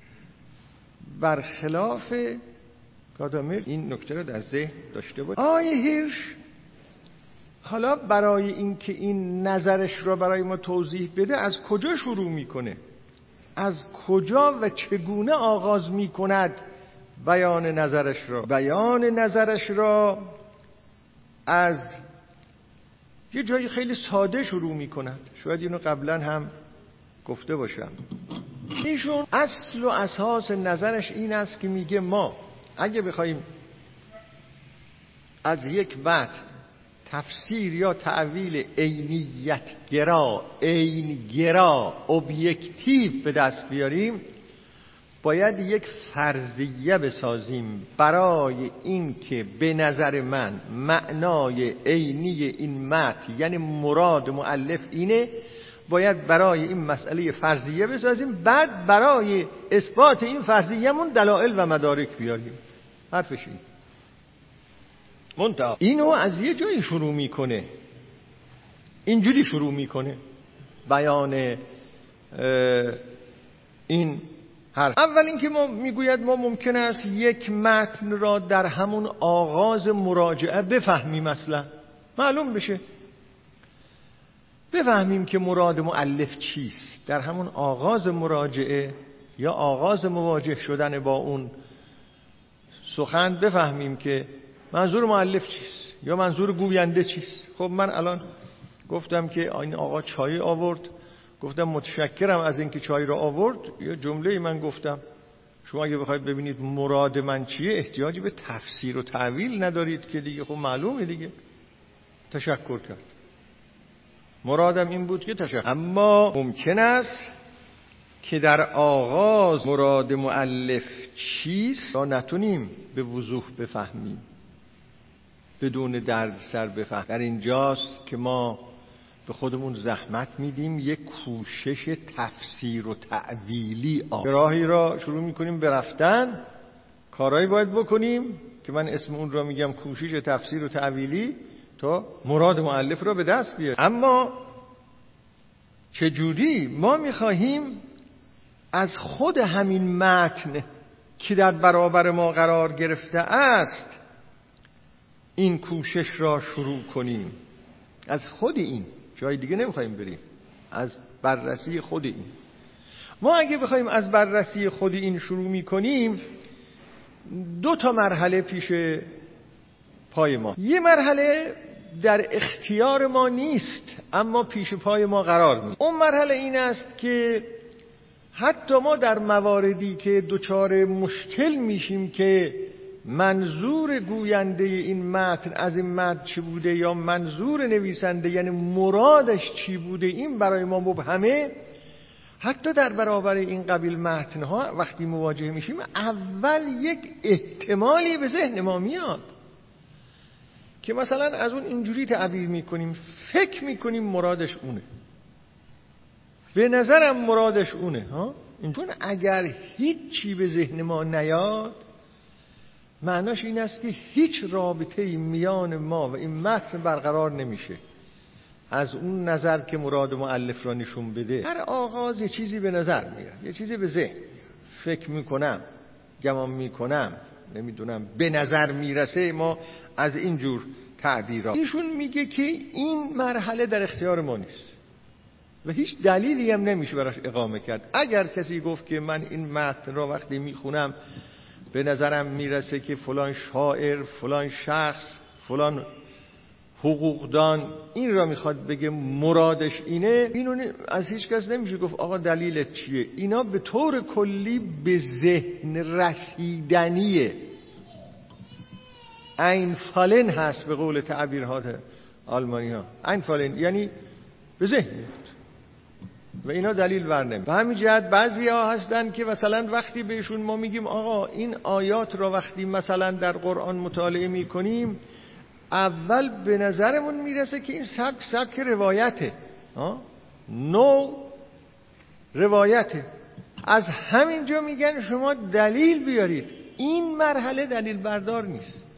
برخلاف گادامر این نکته رو در ذهن داشته باشه. هیرش حالا برای اینکه این نظرش رو برای ما توضیح بده از کجا شروع میکنه، از کجا و چگونه آغاز میکند بیان نظرش را از یه جایی خیلی ساده شروع میکند. شاید اینو قبلا هم گفته باشم. ایشون اصل و اساس نظرش این است که میگه ما اگه بخوایم از یک متن تفسیر یا تعویل عینگرا ابیکتیو به دست بیاریم، باید یک فرضیه بسازیم برای این که به نظر من معنای عینی این متن یعنی مراد مؤلف اینه، باید برای این مسئله فرضیه بسازیم، بعد برای اثبات این فرضیه‌مون دلایل و مدارک بیاریم. حرفش این منتها اینو از یه جایی شروع میکنه، اینجوری شروع میکنه بیان این حرف. اول اینکه ما میگوید ما ممکن است یک متن را در همون آغاز مراجعه بفهمیم، اصلا معلوم بشه، بفهمیم که مراد مؤلف چیست در همون آغاز مراجعه یا آغاز مواجه شدن با اون سخن، بفهمیم که منظور مؤلف چیست یا منظور گوینده چیست. خب من الان گفتم که این آقا چای آورد، گفتم متشکرم از اینکه چای را آورد، یا جمله من گفتم شما اگه بخواید ببینید مراد من چیه احتیاجی به تفسیر و تعویل ندارید که دیگه، خب معلومه دیگه، تشکر کرد، مرادم این بود که تشکر. اما ممکن است که در آغاز مراد مؤلف چیست را نتونیم به وضوح بفهمیم، بدون دردسر بفهم. در اینجاست که ما به خودمون زحمت میدیم یک کوشش تفسیر و تعویلی راهی را شروع میکنیم به رفتن، کارهایی باید بکنیم که من اسم اون را میگم کوشش تفسیر و تعویلی، تا مراد مؤلف را به دست بیاریم. اما چجوری؟ ما میخواهیم از خود همین متن که در برابر ما قرار گرفته است این کوشش را شروع کنیم، از خود این، جای دیگه نمیخوایم بریم، از بررسی خود این. ما اگه بخوایم از بررسی خود این شروع میکنیم، 2 مرحله پیش پای ما. یه مرحله در اختیار ما نیست اما پیش پای ما قرار می‌گیره. اون مرحله این است که حتی ما در مواردی که دچار مشکل میشیم که منظور گوینده این متن از این متن چی بوده یا منظور نویسنده یعنی مرادش چی بوده این برای ما مبهمه، حتی در برابر این قبیل متنها وقتی مواجه میشیم اول یک احتمالی به ذهن ما میاد که مثلا از اون اینجوری تعبیر میکنیم، فکر میکنیم مرادش اونه، به نظرم مرادش اونه چون اگر هیچی به ذهن ما نیاد معناش این است که هیچ رابطه‌ای میان ما و این متن برقرار نمیشه از اون نظر که مراد مؤلف را نشون بده. هر آغاز یه چیزی به نظر میاد، یه چیزی به ذهن فکر میکنم، گمان میکنم، نمیدونم به نظر میرسه، ما از این جور تعبیرات. ایشون میگه که این مرحله در اختیار ما نیست و هیچ دلیلی هم نمیشه براش اقامه کرد. اگر کسی گفت که من این متن را وقتی میخونم به نظرم میرسه که فلان شاعر، فلان شخص، فلان حقوقدان این را میخواد بگه مرادش اینه، اینو از هیچ کس نمیشه گفت آقا دلیلت چیه. اینا به طور کلی به ذهن رسیدنیه، اینفالن هست به قول تعبیرات آلمانی ها. اینفالن یعنی به ذهن میاد و اینا دلیل ورنه. به همین جهت بعضی ها هستن که مثلا وقتی بهشون ما میگیم آقا این آیات را وقتی مثلا در قرآن مطالعه میکنیم اول به نظرمون میرسه که این سبک روایته، نو روایته، از همینجا میگن شما دلیل بیارید. این مرحله دلیل بردار نیست،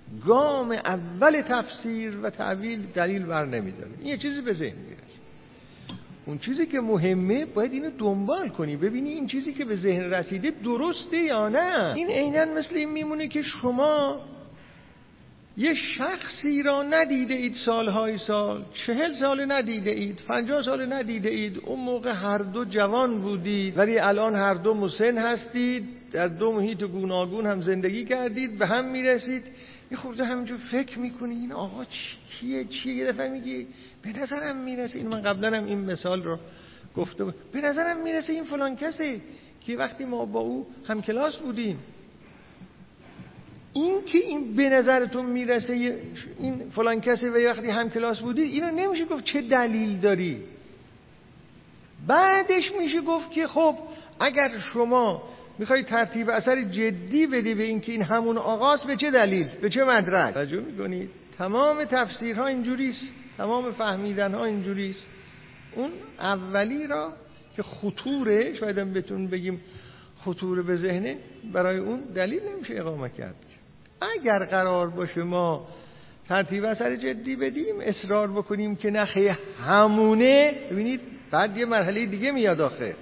گام اول تفسیر و تعویل دلیل بر نمیداره. این یه چیزی به ذهن میرسه. اون چیزی که مهمه باید اینو دنبال کنی، ببینی این چیزی که به ذهن رسیده درسته یا نه. این عیناً مثل این میمونه که شما یه شخصی را ندیده اید سالهای سال، 40 سال ندیده اید، 50 سال ندیده اید. اون موقع هر دو جوان بودید ولی الان هر دو مسن هستید، در دو محیط گوناگون هم زندگی کردید، به هم میرسید. یه خورده همینجور فکر میکنی این آقا چیه؟ یه دفعه میگی به نظرم میرسه، این من قبلا هم این مثال رو گفته بود، به نظرم میرسه این فلان کسی که وقتی ما با او هم کلاس بودیم. این که این به نظرتون میرسه این فلان کسی و وقتی هم کلاس بودید، اینو نمیشه گفت چه دلیل داری. بعدش میشه گفت که خب اگر شما میخوای ترتیب اثر جدی بدی به این که این همون آقاست، به چه دلیل، به چه مدرک؟ توجه میکنید؟ تمام تفسیرها اینجوریست، تمام فهمیدنها اینجوریست. اون اولی را که خطوره، شاید هم بتون بگیم خطوره به ذهنه، برای اون دلیل نمیشه اقامه کرد. اگر قرار باشه ما ترتیب اثر جدی بدیم، اصرار بکنیم که نخه همونه، ببینید بعد یه مرحله دیگه میاد آخه.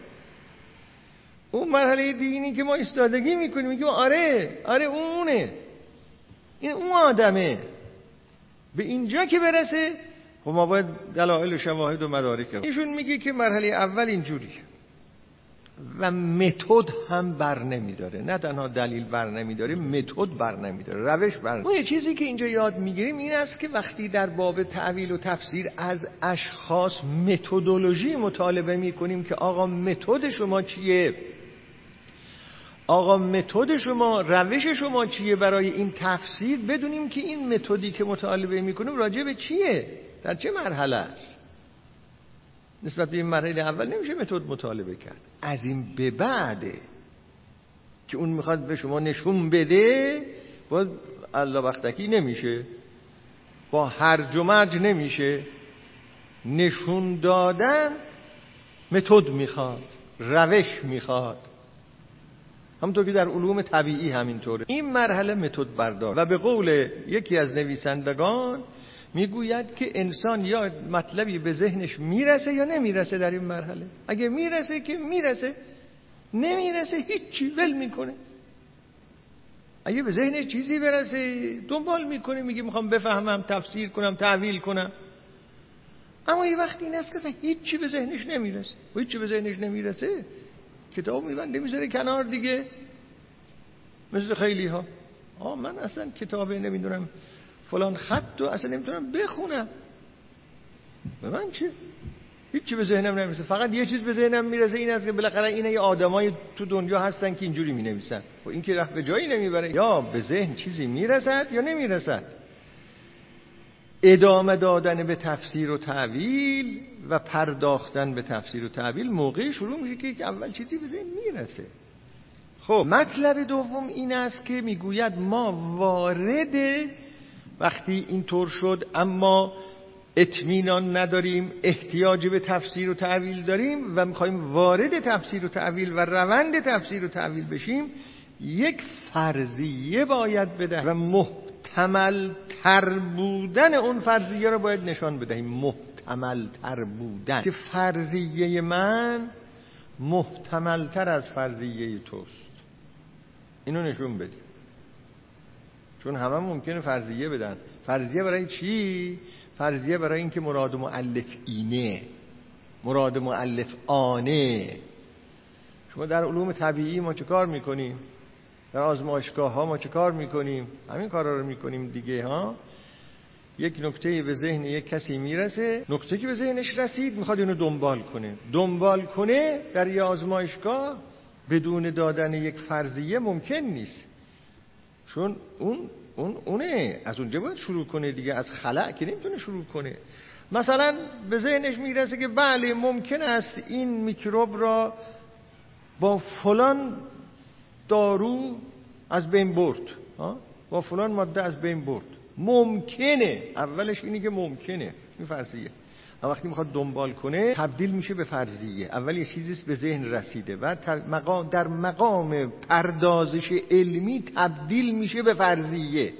اون مرحله دیگه اینی که ما ایستادگی میکنیم، میگیم آره اونه، این اون آدمه. به اینجا که برسه خب ما باید دلایل و شواهد و مدارک. ایشون میگه که مرحله اول اینجوریه و متد هم بر نمیداره، نه تنها دلیل بر نمیداره، متد بر نمیداره، روش بر نمیداره. یه چیزی که اینجا یاد میگیریم این است که وقتی در باب تعویل و تفسیر از اشخاص متدولوژی مطالبه میکنیم که آقا متد شما چیه، آقا متد شما، روش شما چیه برای این تفسیر، بدونیم که این متدی که مطالبه میکنیم راجع به چیه، در چه مرحله است. نسبت به این مرحله اول نمیشه متد مطالبه کرد. از این به بعده که اون میخواد به شما نشون بده، باید الله بختکی نمیشه، با هرج و مرج نمیشه. نشون دادن متد میخواد، روش میخواد، همونطور که در علوم طبیعی همینطوره. این مرحله متد بردار. و به قول یکی از نویسندگان میگوید که انسان یا مطلبی به ذهنش میرسه یا نمیرسه در این مرحله. اگه میرسه که میرسه، نمیرسه هیچی، ول میکنه. اگه به ذهنش چیزی برسه دنبال میکنه، میگه میخوام بفهمم، تفسیر کنم، تعویل کنم. اما یه وقتی این است که هیچی به ذهنش نمیرسه و هیچی به ذهنش نمیرسه، کتاب میبنده میذاره کنار دیگه. مثل خیلی ها، من اصلا کتابه نمیدونم فلان خط رو اصلا نمیتونم بخونم، به من چه؟ هیچی به ذهنم نمیرسه. فقط یه چیز به ذهنم میرسه، این است که بالاخره اینا یه آدمای تو دنیا هستن که اینجوری مینویسن. و این که رفت به جایی نمیبره. یا به ذهن چیزی میرسد یا نمیرسد. ادامه دادن به تفسیر و تعویل و پرداختن به تفسیر و تعویل موقعی شروع میشه که اول چیزی به ذهن میرسه. خب مطلب دوم این است که میگوید ما وارد، وقتی اینطور شد اما اطمینان نداریم، احتیاج به تفسیر و تعویل داریم و میخوایم وارد تفسیر و تعویل و روند تفسیر و تعویل بشیم، یک فرضیه باید بده و محتمل تر بودن اون فرضیه رو باید نشان بدهیم. محتمل تر بودن، که فرضیه من محتمل تر از فرضیه توست، اینو نشون بدیم. چون همه ممکنه فرضیه بدن. فرضیه برای چی؟ فرضیه برای اینکه مراد مؤلف اینه، مراد مؤلف آنه. شما در علوم طبیعی ما چه کار میکنیم؟ در آزمایشگاه ها ما چه کار میکنیم؟ همین کارا رو میکنیم دیگه ها. یک نکته به ذهن یک کسی میرسه، نکته که به ذهنش رسید میخواد اینو دنبال کنه در یه آزمایشگاه بدون دادن یک فرضیه ممکن نیست. چون اونه از اونجا باید شروع کنه دیگه، از خلأ که نمیتونه شروع کنه. مثلا به ذهنش میرسه که بله ممکن است این میکروب را با فلان دارو از بین برد، با فلان ماده از بین برد. ممکنه، اولش اینی که ممکنه، این فرضیه. اما وقتی میخواد دنبال کنه تبدیل میشه به فرضیه. اول یه چیزیست به ذهن رسیده، بعد در مقام پردازش علمی تبدیل میشه به فرضیه.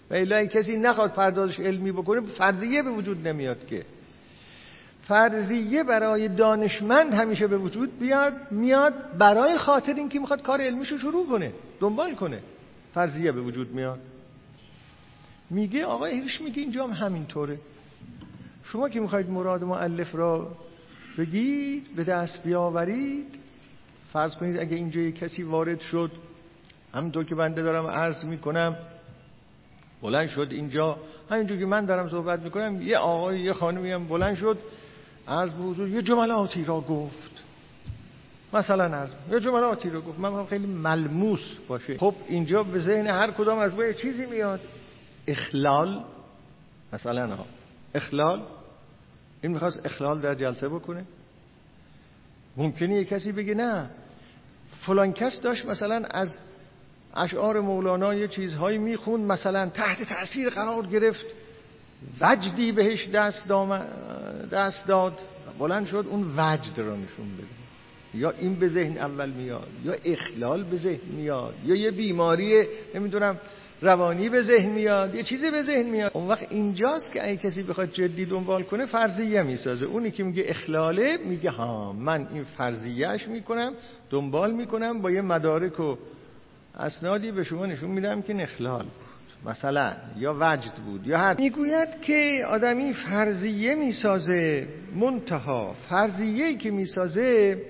و الا کسی نخواد پردازش علمی بکنه فرضیه به وجود نمیاد که. فرضیه برای دانشمند همیشه به وجود میاد برای خاطر اینکه میخواد کار علمیشو شروع کنه، دنبال کنه. فرضیه به وجود میاد. میگه آقای هیرش میگه اینجا هم همینطوره. شما که میخواید مراد مؤلف را بگید، به دست بیاورید، فرض کنید اگه اینجا یک کسی وارد شد، همونطور که بنده دارم عرض میکنم، بلند شد اینجا، همینجور که من دارم صحبت میکنم، یه آقای یه خانمی هم بلند شد عرض به حضور یه جملاتی را گفت، مثلا یه جملاتی را گفت، من خیلی ملموس باشه. خب اینجا به ذهن هر کدام از ما یه چیزی میاد. اخلال مثلا اخلال، این میخواست اخلال در جلسه بکنه. ممکنه یه کسی بگه نه فلان کس داشت مثلا از اشعار مولانا یه چیزهایی میخوند، مثلا تحت تأثیر قرار گرفت، وجدی بهش دست داد، بلند شد اون وجد را نشون بده. یا این به ذهن اول میاد، یا اخلال به ذهن میاد، یا یه بیماری نمیدونم روانی به ذهن میاد، یه چیزی به ذهن میاد. اون وقت اینجاست که اگه کسی بخواد جدی دنبال کنه فرضیه میسازه. اونی که میگه اخلاله میگه ها من این فرضیه‌اش میکنم، دنبال میکنم، با یه مدارک و اسنادی به شما نشون میدم که اخلال بود مثلا، یا وجد بود، یا هر. میگوید که آدمی فرضیه میسازه، منتها فرضیه‌ای که میسازه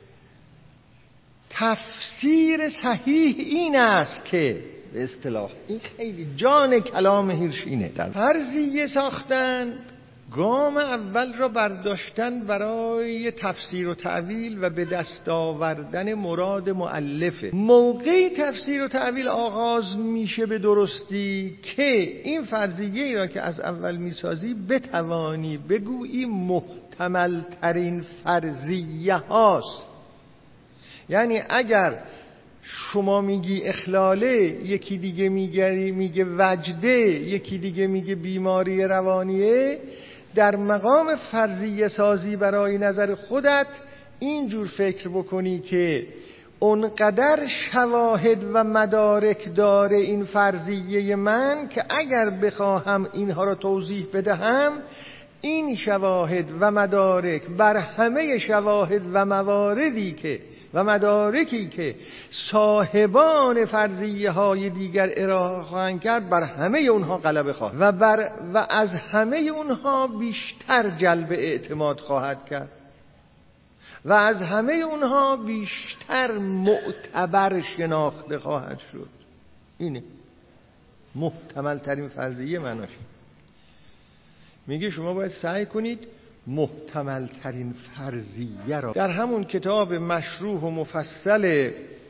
تفسیر صحیح این است که به اصطلاح این خیلی جان کلام هیرش اینه، در فرضیه ساختن گام اول را برداشتن برای تفسیر و تأویل و به دست آوردن مراد مؤلفه. موقعی تفسیر و تأویل آغاز میشه به درستی که این فرضیه را که از اول میسازی بتوانی بگویی محتمل ترین فرضیه هاست. یعنی اگر شما میگی اخلاله، یکی دیگه میگه وجده، یکی دیگه میگه بیماری روانیه، در مقام فرضیه سازی برای نظر خودت اینجور فکر بکنی که اونقدر شواهد و مدارک داره این فرضیه من که اگر بخواهم اینها را توضیح بدهم، این شواهد و مدارک بر همه شواهد و مواردی که و مدارکی که صاحبان فرضیه های دیگر ارائه خواهند کرد بر همه اونها غلبه خواهد و از همه اونها بیشتر جلب اعتماد خواهد کرد و از همه اونها بیشتر معتبر شناخته خواهد شد. اینه محتمل ترین فرضیه معناش. میگه شما باید سعی کنید محتمل ترین فرضیه را در همون کتاب مشروح و مفصل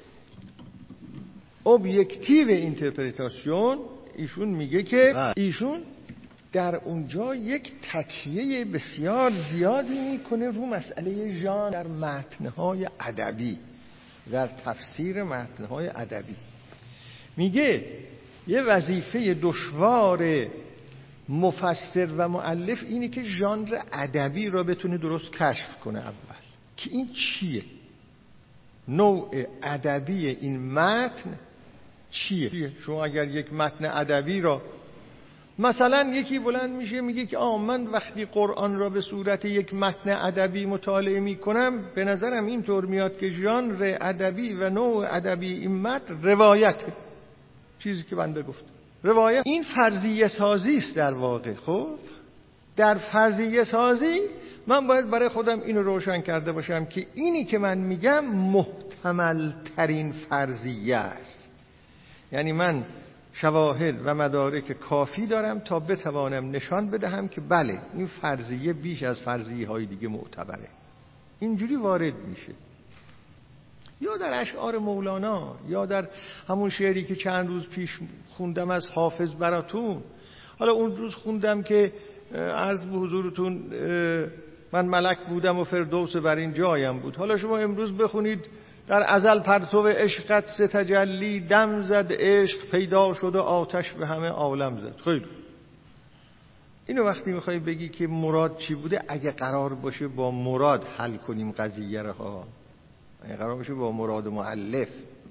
اوبیکتیو اینترپریتاسیون ایشون میگه که ایشون در اونجا یک تکیه بسیار زیادی میکنه رو مسئله ژانر در متن‌های ادبی، در تفسیر متن‌های ادبی. میگه یه وظیفه دشوار مفسر و مؤلف اینه که ژانر ادبی را بتونه درست کشف کنه اول، که این چیه، نوع ادبی این متن چیه. شما اگر یک متن ادبی را مثلا یکی بلند میشه میگه که من وقتی قرآن را به صورت یک متن ادبی مطالعه میکنم به نظرم اینطور میاد که ژانر ادبی و نوع ادبی این متن روایته. چیزی که بنده گفت روایت، این فرضیه سازی است در واقع. خب در فرضیه سازی من باید برای خودم اینو روشن کرده باشم که اینی که من میگم محتمل ترین فرضیه است. یعنی من شواهد و مدارک کافی دارم تا بتوانم نشان بدهم که بله این فرضیه بیش از فرضیه های دیگه معتبره. اینجوری وارد میشه. یا در اشعار مولانا، یا در همون شعری که چند روز پیش خوندم از حافظ براتون. حالا اون روز خوندم که عرض به حضورتون من ملک بودم و فردوس بر این جایم بود. حالا شما امروز بخونید در ازل پرتو عشقت ستجلی، دم زد عشق پیدا شد و آتش به همه عالم زد. خیلی اینو وقتی میخوای بگی که مراد چی بوده، اگه قرار باشه با مراد حل کنیم قضیه را، اگه قرار باشه با مراد مؤلف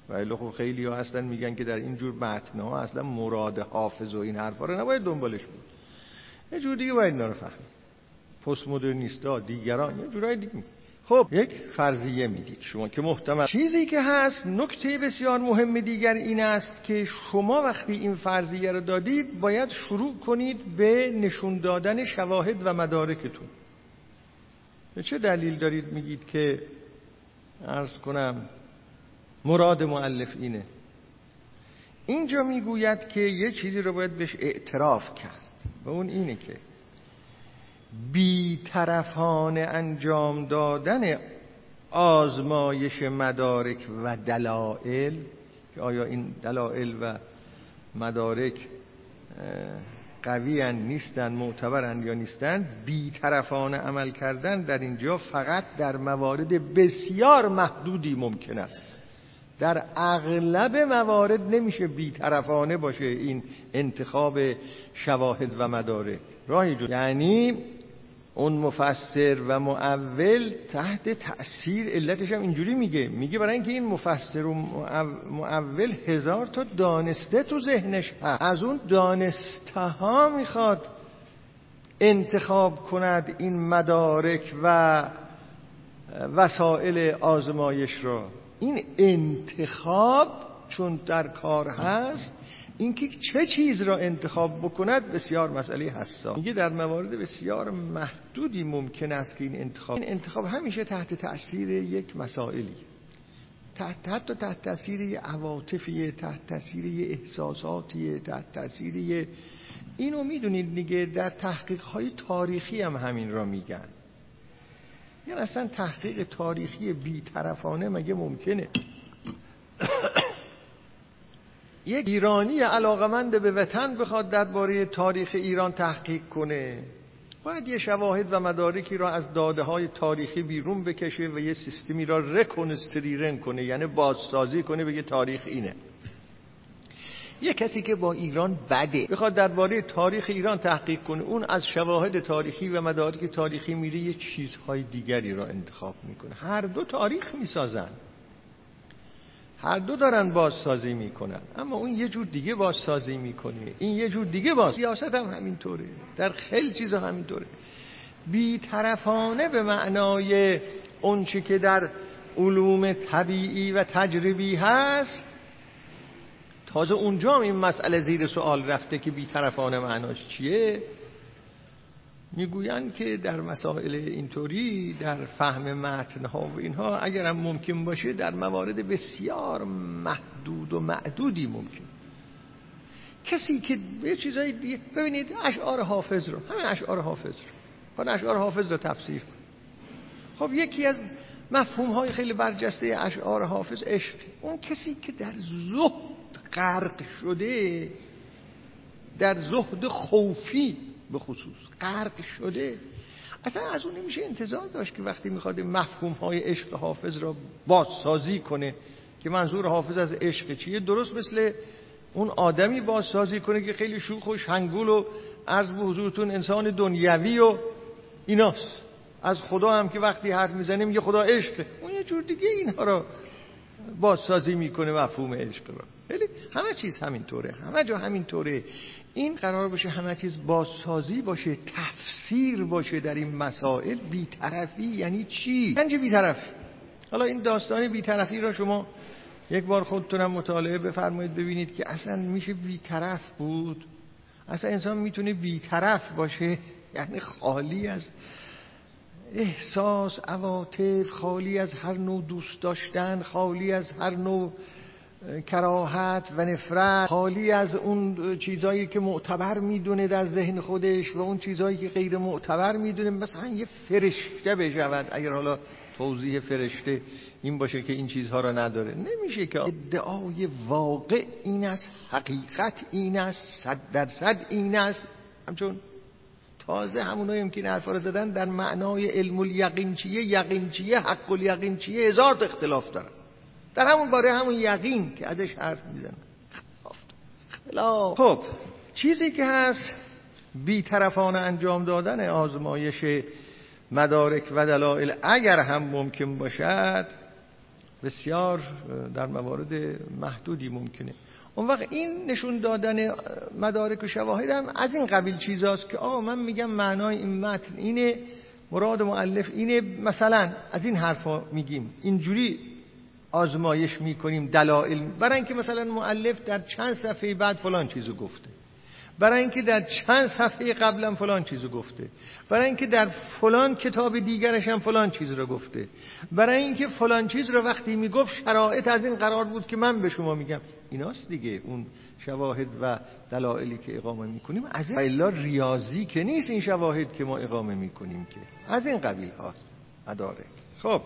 ولی خب خیلی ها هستن میگن که در این جور متن‌ها اصلا مراد حافظ و این حرفا رو نباید دنبالش بود، یه جور دیگه باید اینا رو فهمید. پست مدرنیستا دیگران یه جورای دیگه. خب یک فرضیه میدید شما که محتمل. چیزی که هست، نکته بسیار مهم دیگر این است که شما وقتی این فرضیه رو دادید باید شروع کنید به نشون دادن شواهد و مدارکتون. به چه دلیل دارید میگید که عرض کنم مراد مؤلف اینه؟ اینجا میگوید که یه چیزی رو باید بهش اعتراف کرد و اون اینه که بی‌طرفانه انجام دادن آزمایش مدارک و دلائل، که آیا این دلائل و مدارک قوی اند نیستن، معتبرند یا نیستن، بی‌طرفانه عمل کردن در اینجا فقط در موارد بسیار محدودی ممکن است. در اغلب موارد نمیشه بی‌طرفانه باشه این انتخاب شواهد و مدارک. یعنی اون مفسر و معول تحت تأثیر، علتش هم اینجوری میگه برای اینکه این مفسر و معول 1000 تا دانسته تو ذهنش هست، از اون دانسته ها میخواد انتخاب کند این مدارک و وسایل آزمایش رو. این انتخاب چون در کار هست، اینکه چه چیز را انتخاب بکند بسیار مسئله حساس. میگه در موارد بسیار محدودی ممکن است که این انتخاب همیشه تحت تأثیر یک مسائلی، حتی تحت تأثیر عواطفی، تحت تأثیر احساساتی، تحت تأثیر اینو میدونید دیگه. در تحقیق‌های تاریخی هم همین را میگن. یعنی اصلا تحقیق تاریخی بی‌طرفانه مگه ممکنه؟ یک ایرانی علاقمند به وطن بخواد درباره تاریخ ایران تحقیق کنه، باید یه شواهد و مدارکی را از داده‌های تاریخی بیرون بکشه و یه سیستمی را رکونستریرن کنه، یعنی بازسازی کنه، بگه تاریخ اینه. یه کسی که با ایران بده بخواد درباره تاریخ ایران تحقیق کنه، اون از شواهد تاریخی و مدارک تاریخی میره یه چیزهای دیگری را انتخاب میکنه. هر دو تاریخ میسازن، هر دو دارن بازسازی میکنن، اما اون یه جور دیگه بازسازی میکنه، این یه جور دیگه سیاست هم همینطوره، در خیلی چیزا همینطوره. بی‌طرفانه به معنای اون چی که در علوم طبیعی و تجربی هست، تازه اونجا این مسئله زیر سوال رفته که بی‌طرفانه معناش چیه. میگویند که در مسائل اینطوری، در فهم متن‌ها و اینها، اگرم ممکن باشه در موارد بسیار محدود و معدودی ممکن. کسی که یه چیزای دیگه، ببینید اشعار حافظ رو، همین اشعار حافظ رو، اشعار حافظ رو تفسیر کن. خب یکی از مفهوم‌های خیلی برجسته اشعار حافظ عشق. اون کسی که در زهد غرق شده، در زهد خوفی به خصوص غرق شده، اصلا از اون نمیشه انتظار داشت که وقتی میخواد مفهوم‌های عشق حافظ را بازسازی کنه، که منظور حافظ از عشق چیه، درست مثل اون آدمی بازسازی کنه که خیلی شوخ و شنگول و عرض به حضورتون انسان دنیوی و ایناست. از خدا هم که وقتی حرف میزنه میگه خدا عشقه، اون یه جور دیگه اینها را بازسازی میکنه مفهوم عشق را. ولی همه چیز همینطوره، همه جا همینطوره. این قرار باشه همه چیز بازسازی باشه، تفسیر باشه در این مسائل. بی‌طرفی یعنی چی؟ یعنی بی‌طرفی. حالا این داستان بی‌طرفی را شما یک بار خودتونم مطالعه بفرمایید ببینید که اصلا میشه بی‌طرف بود؟ اصلا انسان میتونه بی‌طرف باشه؟ یعنی خالی از احساس، عواطف، خالی از هر نوع دوست داشتن، خالی از هر نوع کراهت و نفرت، خالی از اون چیزایی که معتبر میدونه در ذهن خودش و اون چیزایی که غیر معتبر میدونه. مثلا یه فرشته بشود، اگر حالا توضیح فرشته این باشه که این چیزها را نداره، نمیشه که ادعای واقع این است، حقیقت این است، 100% این است. همچون تازه همونایی که این حرفا رو زدن در معنای علم الیقین چیه، یقین چیه، حق الیقین چیه، 1000 تا اختلاف دارن در همون باره همون یقین که ازش حرف میزنن. خب چیزی که هست بی‌طرفانه انجام دادن آزمایش مدارک و دلائل اگر هم ممکن باشد بسیار در موارد محدودی ممکنه. اون وقت این نشون دادن مدارک و شواهد هم از این قبیل چیزاست که من میگم معنای این متن اینه، مراد مؤلف اینه، مثلا از این حرفا میگیم، اینجوری آزمایش میکنیم دلایل، برای اینکه مثلا مؤلف در چند صفحه بعد فلان چیزو گفته، برای اینکه در چند صفحه قبلا فلان چیزو گفته، برای اینکه در فلان کتاب دیگرش هم فلان چیز رو گفته، برای اینکه فلان چیز رو وقتی میگفت شرایط از این قرار بود که من به شما میگم. ایناست دیگه اون شواهد و دلایلی که اقامه میکنیم. از این الا ریاضی که نیست این شواهد که ما اقامه میکنیم، که از این قبیل هاست مدارک. خب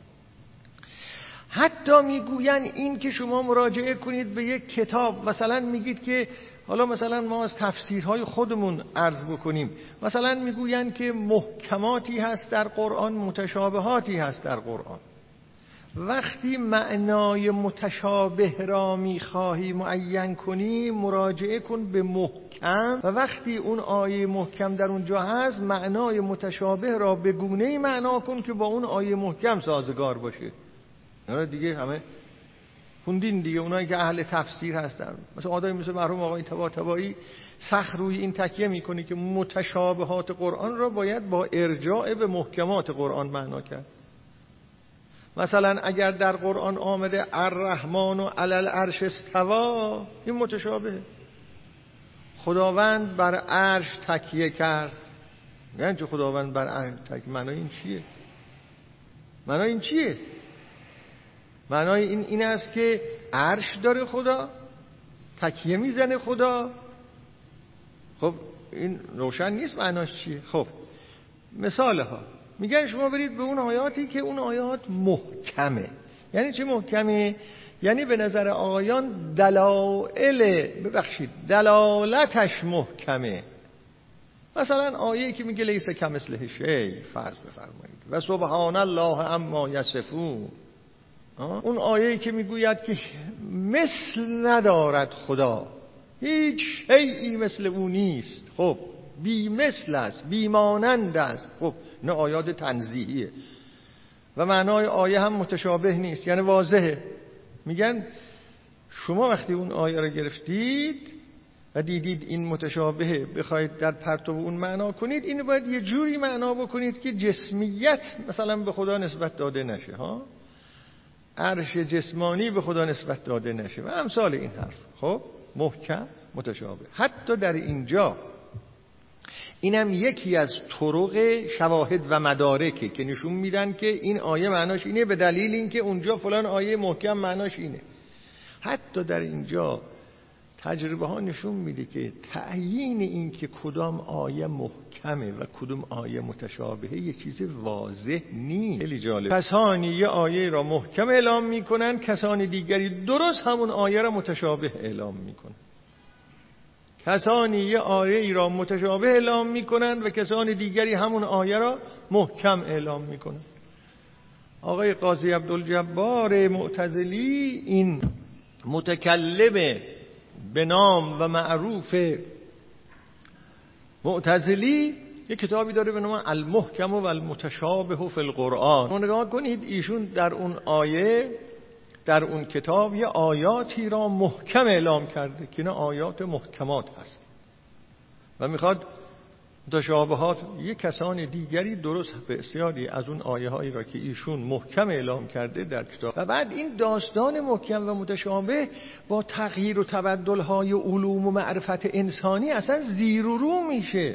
حتی میگوین این که شما مراجعه کنید به یک کتاب، مثلا میگید که حالا مثلا ما از تفسیرهای خودمون عرض بکنیم، مثلا میگوین که محکماتی هست در قرآن، متشابهاتی هست در قرآن. وقتی معنای متشابه را میخواهی معین کنی مراجعه کن به محکم، و وقتی اون آیه محکم در اونجا هست معنای متشابه را به گونه‌ای معنا کن که با اون آیه محکم سازگار باشه. نه دیگه همه خوندین دیگه، اونایی که اهل تفسیر هستن، مثلا آدمی مثل مرحوم آقای طباطبایی سخت روی این تکیه میکنه که متشابهات قرآن را باید با ارجاع به محکمات قرآن معنا کرد. مثلا اگر در قرآن آمده الرحمن علی العرش استوی، این متشابهه. خداوند بر عرش تکیه کرد، یعنی چه خداوند بر عرش تکیه؟ معنای این چیه؟ معنای این چیه؟ معنای این است که عرش داره خدا، تکیه میزنه خدا. خب این روشن نیست معناش چیه. خب مثال ها میگن شما برید به اون آیاتی که اون آیات محکمه. یعنی چه محکمه؟ یعنی به نظر آقایان دلالتش محکمه. مثلا آیه‌ای که میگه لیس کمثله شیء فرض بفرمایید و سبحان الله عما یصفون، اون آیه‌ای که میگوید که مثل ندارد خدا، هیچ شیئی مثل او نیست، خب بی مثل است، بی مانند است، خب نه آیات تنزیهیه و معنای آیه هم متشابه نیست، یعنی واضحه. میگن شما وقتی اون آیه رو گرفتید و دیدید این متشابهه، بخواید در پرتو اون معنا کنید، اینو باید یه جوری معنا بکنید که جسمیت مثلا به خدا نسبت داده نشه، عرش جسمانی به خدا نسبت داده نشه و امثال این حرف. خب محکم متشابه. حتی در اینجا اینم یکی از طرق شواهد و مدارکه که نشون میدن که این آیه معناش اینه به دلیل اینکه اونجا فلان آیه محکم معناش اینه. حتی در اینجا تجربه ها نشون میده که تعیین این که کدام آیه محکمه و کدام آیه متشابهه یه چیز واضح نیست. خیلی جالب. کسانی یه آیه را محکم اعلام میکنن، کسانی دیگری درست همون آیه را متشابه اعلام میکنن. کسانی یه آیه را متشابه اعلام میکنن و کسانی دیگری همون آیه را محکم اعلام میکنن. آقای قاضی عبدالجبار معتزلی، این متکلم به نام و معروف معتزلی، یک کتابی داره به نام المحکم و المتشابه فی القرآن. نگاه کنید ایشون در اون آیه، در اون کتاب یه آیاتی را محکم اعلام کرده که نه آیات محکمات هست و میخواد متشابهات یک کسان دیگری درست بسیاری از اون آیه هایی را که ایشون محکم اعلام کرده در کتاب. و بعد این داستان محکم و متشابه با تغییر و تبدل های علوم و معرفت انسانی اصلا زیر و رو میشه.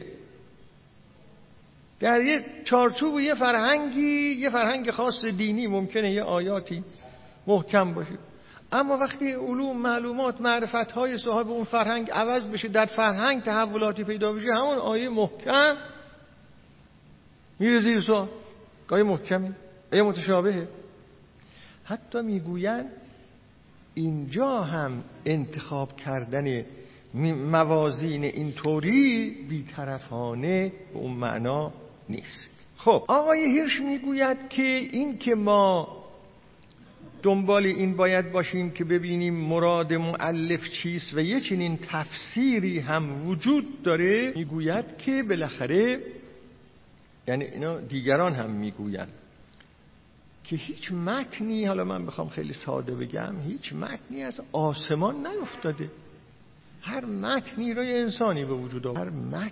در یه چارچوب یه فرهنگ خاص دینی ممکنه یه آیاتی محکم باشه، اما وقتی علوم، معلومات، معرفت های صاحب اون فرهنگ عوض بشه، در فرهنگ تحولاتی پیدا بشه، همون آیه محکم میره زیر سوال. آیه محکمه، آیه متشابهه. حتی میگوین اینجا هم انتخاب کردن موازین اینطوری بی‌طرفانه به اون معنا نیست. خب آقای هیرش میگوید که این که ما دنبال این باید باشیم که ببینیم مراد مؤلف چیست و یه چنین تفسیری هم وجود داره. میگوید که بالاخره، یعنی اینا دیگران هم میگوین، که هیچ متنی، حالا من بخوام خیلی ساده بگم، هیچ متنی از آسمان نیفتاده. هر متنی را یه انسانی به وجود آورده.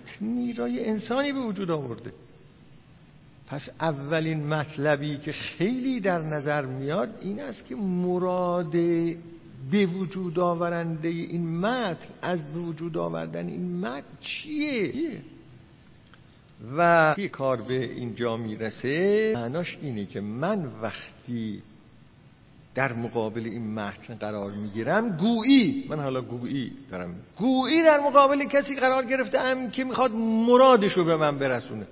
پس اولین مطلبی که خیلی در نظر میاد این است که مراد به وجود آورنده این متن، از به وجود آوردن این متن چیه؟ و که کار به اینجا میرسه معناش اینه که من وقتی در مقابل این متن قرار میگیرم، گویی در مقابل کسی قرار گرفتم که میخواد مرادشو به من برسونه.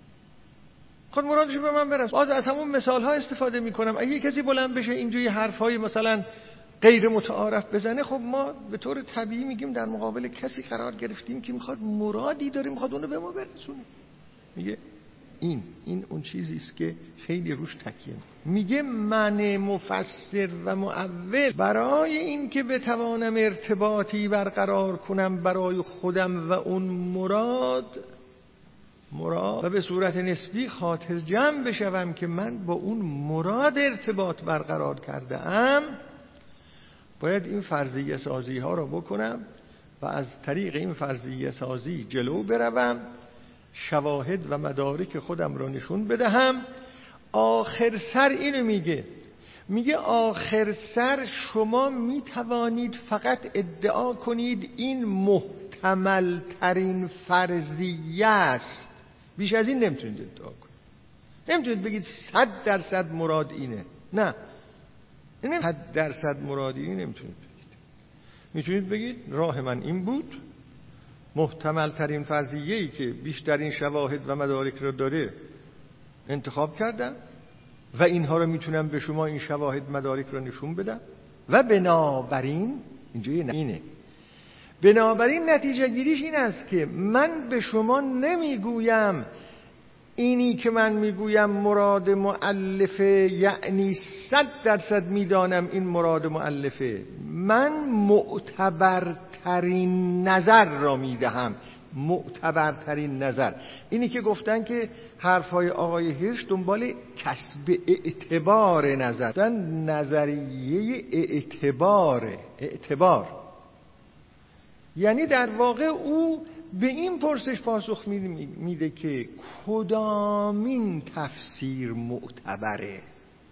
باز از همون مثال ها استفاده میکنم. اگه کسی بلند بشه اینجوری حرفای مثلا غیر متعارف بزنه، خب ما به طور طبیعی میگیم در مقابل کسی قرار گرفتیم که میخواد مرادی داره، میخواد اونو به ما برسونه. میگه این اون چیزی است که خیلی روش تکیه میگه من مفسر و معول برای این که بتوانم ارتباطی برقرار کنم برای خودم و اون مراد و به صورت نسبی خاطر جمع بشوم که من با اون مراد ارتباط برقرار کرده ام، باید این فرضیه سازی ها رو بکنم و از طریق این فرضیه سازی جلو بروم، شواهد و مدارک خودم را نشون بدهم. آخر سر اینو میگه آخر سر شما میتوانید فقط ادعا کنید این محتمل ترین فرضیه است، بیش از این نمیتونید ادعا کنید. نمیتونید بگید 100% مراد اینه، نه 100% مراد اینه نمیتونید بگید. میتونید بگید راه من این بود، محتمل ترین فرضیه‌ای که بیشترین شواهد و مدارک رو داره انتخاب کردم و اینها رو میتونم به شما این شواهد مدارک رو نشون بدم و بنابراین اینه. بنابراین نتیجه گیریش این است که من به شما نمیگویم اینی که من میگویم مراد مؤلفه، یعنی 100% میدانم این مراد مؤلفه. من معتبرترین نظر را میدهم. معتبرترین نظر اینی که گفتن که حرفای آقای هیرش دنبال کسب اعتبار نظر، نظریه اعتبار، یعنی در واقع او به این پرسش پاسخ میده که کدامین تفسیر معتبره،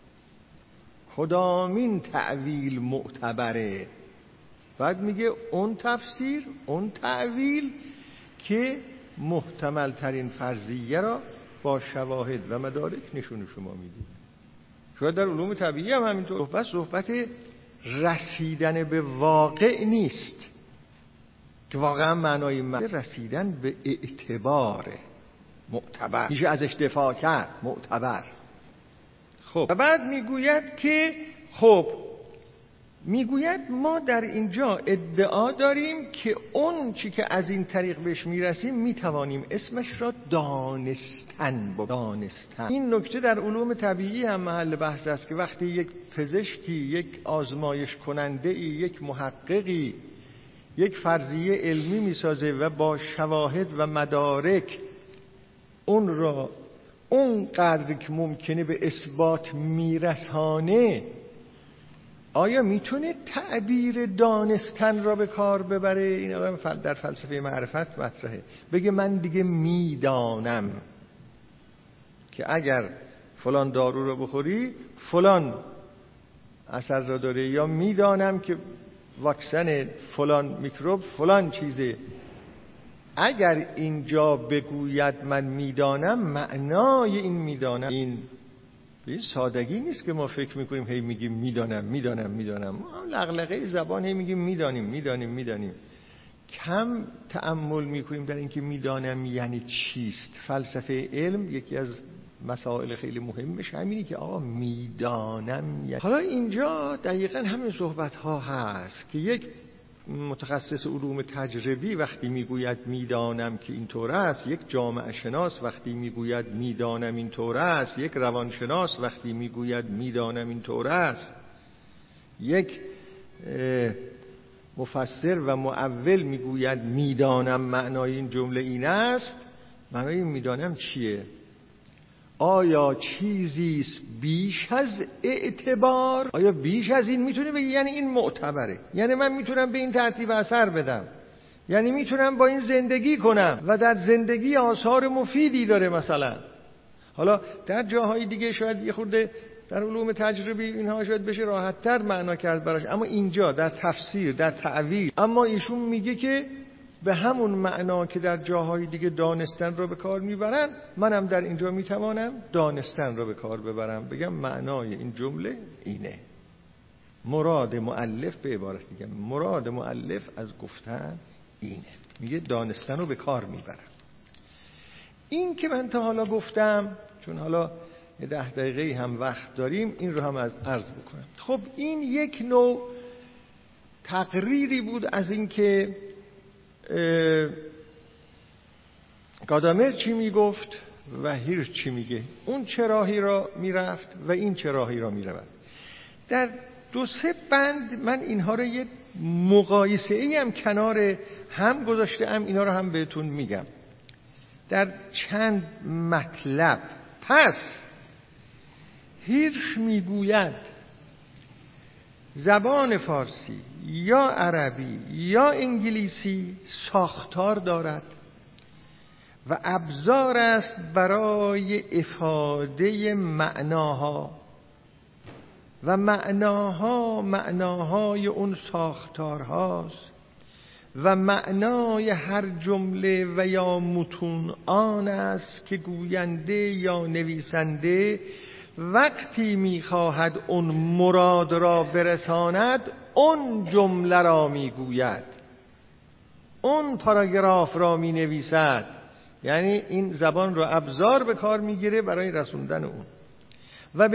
کدامین تعویل معتبره. بعد میگه اون تفسیر، اون تعویل که محتمل ترین فرضیه را با شواهد و مدارک نشون شما میده. شاید در علوم طبیعی هم همینطور. صحبت رسیدن به واقع نیست که واقعا معنای رسیدن به اعتبار معتبر، میشه ازش دفاع کرد، معتبر. خب و بعد میگوید ما در اینجا ادعا داریم که اون چی که از این طریق بهش میرسیم میتوانیم اسمش را دانستن. این نکته در علوم طبیعی هم محل بحث است که وقتی یک پزشکی، یک آزمایش کننده، یک محققی یک فرضیه علمی میسازه و با شواهد و مدارک اون را اون قدر که ممکنه به اثبات میرسانه، آیا میتونه تعبیر دانستن را به کار ببره؟ این در فلسفه معرفت مطرحه. بگه من دیگه میدانم که اگر فلان دارو رو بخوری فلان اثر را داره، یا میدانم که واکسن فلان میکروب فلان چیزه. اگر اینجا بگوید من میدانم، معنای این میدانم این به سادگی نیست که ما فکر میکنیم هی میگیم میدانم. ما لغلقه زبان هی میگیم میدانیم. کم تأمل میکنیم در اینکه میدانم یعنی چیست. فلسفه علم یکی از مسائل خیلی مهمش همینی که آقا میدانم یعنی. حالا اینجا دقیقاً همین صحبت ها هست که یک متخصص علوم تجربی وقتی میگوید میدانم که اینطور است، یک جامعه شناس وقتی میگوید میدانم اینطور است، یک روانشناس وقتی میگوید میدانم اینطور است، یک مفسر و معول میگوید میدانم معنای این جمله این است. معنای این میدانم چیه؟ آیا چیزی است بیش از اعتبار؟ آیا بیش از این میتونه بگی یعنی این معتبره، یعنی من میتونم به این ترتیب اثر بدم، یعنی میتونم با این زندگی کنم و در زندگی آثار مفیدی داره مثلا. حالا در جاهای دیگه شاید یه خورده در علوم تجربی اینها شاید بشه راحت‌تر معنا کرد براش، اما اینجا در تفسیر، در تعویل، اما ایشون میگه که به همون معنا که در جاهای دیگه دانستن رو به کار میبرن، منم در اینجا میتوانم دانستن رو به کار ببرم، بگم معنای این جمله اینه. مراد مؤلف، به عبارت دیگه مراد مؤلف از گفتن اینه، میگه دانستن رو به کار میبرم. این که من تا حالا گفتم، چون حالا 10 دقیقه هم وقت داریم، این رو هم عرض بکنم. خب این یک نوع تقریری بود از این که گادامر چی میگفت و هیرش چی میگه، اون چه راهی را میرفت و این چه راهی را میرود. در 2-3 بند من اینها رو یه مقایسه ای هم کنار هم گذاشته ام، اینا رو هم بهتون میگم در چند مطلب. پس هیرش میگوید زبان فارسی یا عربی یا انگلیسی ساختار دارد و ابزار است برای افاده معناها و معناها معناهای اون ساختارهاست و معنای هر جمله و یا متون آن است که گوینده یا نویسنده وقتی میخواهد اون مراد را برساند اون جمله را میگوید، اون پاراگراف را مینویسد، یعنی این زبان را ابزار به کار میگیره برای رسوندن اون. و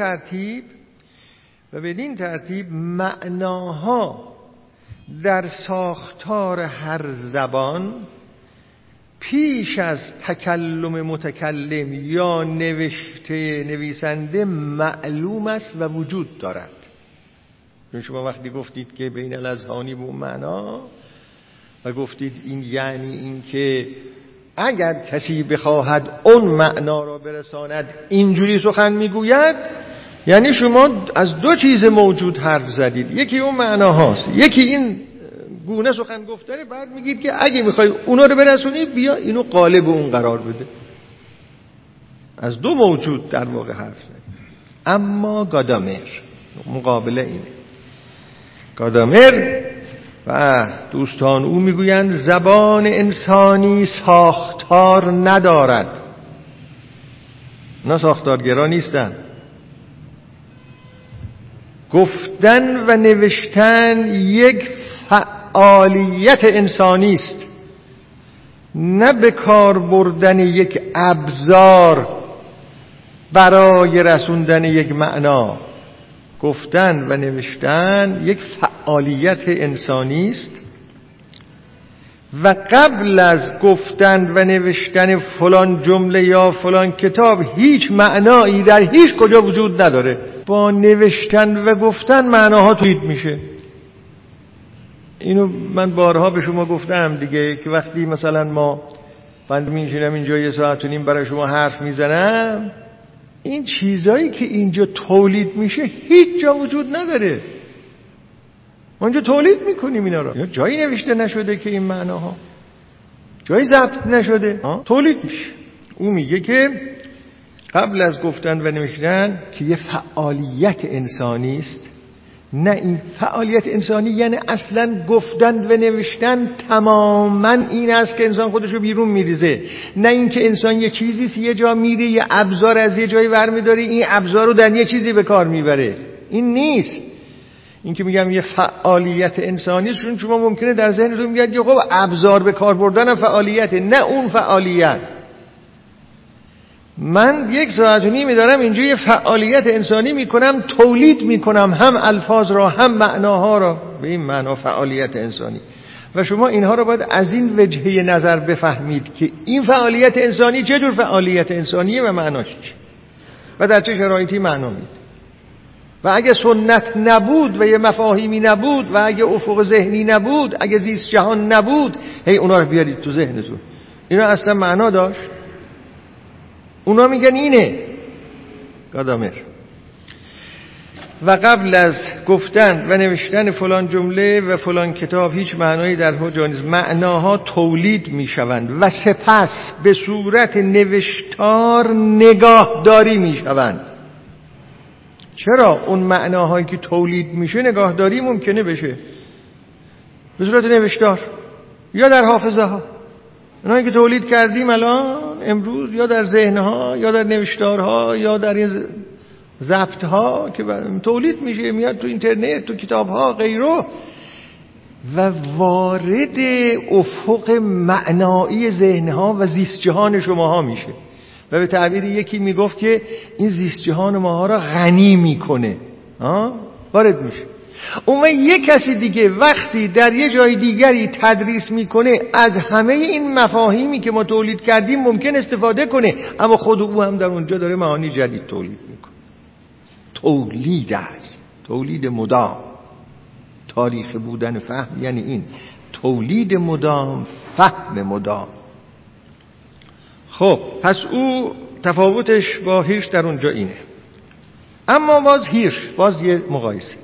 بدین ترتیب معناها در ساختار هر زبان پیش از تکلم متکلم یا نوشته نویسنده معلوم است و وجود دارد. شما وقتی گفتید که بین الاذهانی به اون معنا و گفتید این یعنی این که اگر کسی بخواهد اون معنا را برساند اینجوری سخن میگوید، یعنی شما از 2 چیز موجود حرف زدید، یکی اون معناهاست، یکی این گونه سخن گفتنه. بعد میگید که اگه میخوای اونا رو برسونی بیا اینو قالب اون قرار بده. از 2 موجود در واقع حرف زدید. اما گادامر مقابله اینه. گادامر و دوستان او میگویند زبان انسانی ساختار ندارد. نه ساختارگرا نیستن. گفتن و نوشتن یک فعالیت انسانی است، نه به کار بردن یک ابزار برای رسوندن یک معنا. گفتن و نوشتن یک فعالیت انسانی است و قبل از گفتن و نوشتن فلان جمله یا فلان کتاب هیچ معنایی در هیچ کجا وجود نداره. با نوشتن و گفتن معناها تولید میشه. اینو من بارها به شما گفتم دیگه که وقتی مثلا ما بند میشینم اینجا 1 ساعت و نیم برای شما حرف میزنم، این چیزایی که اینجا تولید میشه هیچ جا وجود نداره. ما اینجا تولید میکنیم اینا رو. جایی نوشته نشده که این معناها جایی ضبط نشده، تولید میشه. او میگه که قبل از گفتن و نوشتن که یه فعالیت انسانی است. نه این فعالیت انسانی یعنی اصلا گفتن و نوشتن تماما این است که انسان خودشو بیرون میریزه. نه این که انسان یه چیزی یه جا میره، یه ابزار از یه جایی برمی‌داره، این ابزار رو در یه چیزی به کار میبره. این نیست. این که میگم یه فعالیت انسانی، چون شما ممکنه در ذهنتون میاد خب ابزار به کار بردن فعالیته. نه اون فعالیت. من 1 ساعت و نیم دارم اینجا یه فعالیت انسانی میکنم، تولید میکنم هم الفاظ را هم معناها را، به این معنا فعالیت انسانی. و شما اینها را باید از این وجهه نظر بفهمید که این فعالیت انسانی چه جور فعالیت انسانیه و معناش چیه و در چه شرایطی معنا میده. و اگه سنت نبود و یه مفاهیمی نبود و اگه افق ذهنی نبود، اگه زیست جهان نبود، هی اونا رو بیارید تو ذهنتون، اینا اصلا معنا داشت؟ اونا میگن اینه گادامر. و قبل از گفتن و نوشتن فلان جمله و فلان کتاب هیچ معنایی در جا نیست. معناها تولید میشوند و سپس به صورت نوشتار نگاهداری میشوند. چرا؟ اون معناهایی که تولید میشه نگاهداری ممکنه بشه به صورت نوشتار یا در حافظه ها. اونایی که تولید کردیم الان امروز یا در ذهنها یا در نوشتارها یا در این ضبط ها که تولید میشه، میاد تو اینترنت، تو کتاب ها غیره و وارد افق معنایی ذهن ها و زیست جهان شما ها میشه و به تعبیر یکی میگفت که این زیست جهان ماها را غنی میکنه، وارد میشه. اون یک کسی دیگه وقتی در یه جای دیگری تدریس میکنه از همه این مفاهیمی که ما تولید کردیم ممکن استفاده کنه، اما خود او هم در اونجا داره معانی جدید تولید میکنه. تولید است، تولید مدام. تاریخ بودن فهم یعنی این تولید مدام، فهم مدام. خب پس او تفاوتش با هیرش در اونجا اینه. اما باز یه مقایسه.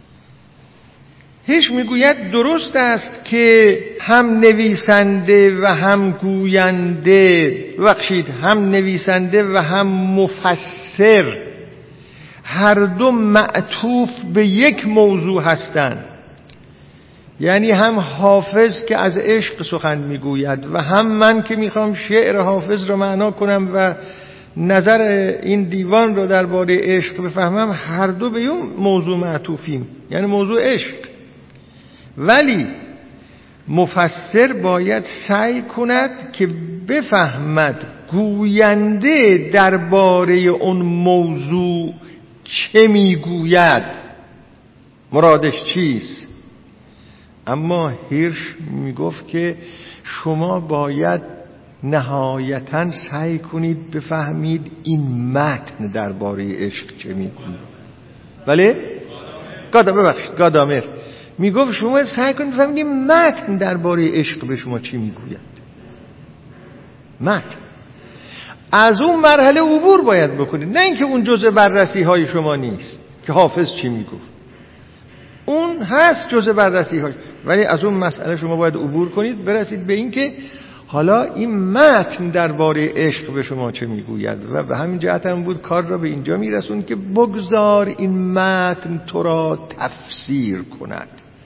هیرش میگوید درست است که هم نویسنده و هم گوینده هم نویسنده و هم مفسر هر دو معطوف به یک موضوع هستند. یعنی هم حافظ که از عشق سخن میگوید و هم من که میخوام شعر حافظ رو معنا کنم و نظر این دیوان رو درباره عشق بفهمم، هر دو به اون موضوع معطوفیم، یعنی موضوع عشق. ولی مفسر باید سعی کند که بفهمد گوینده درباره اون موضوع چه میگوید، مرادش چیست. اما هیرش میگفت که شما باید نهایتاً سعی کنید بفهمید این متن درباره عشق چه میگوید. بله؟ گادامر میگفت شما سعی کنید بفهمید متن درباره عشق به شما چی میگوید. متن. از اون مرحله عبور باید بکنید، نه اینکه اون جزء بررسی های شما نیست که حافظ چی میگفت. اون هست جزء بررسی های، ولی از اون مسئله شما باید عبور کنید برسید به این که حالا این متن درباره عشق به شما چه میگوید. و به همین جهت هم بود کار را به اینجا میرسون که بگذار این متن تو را تفسیر کند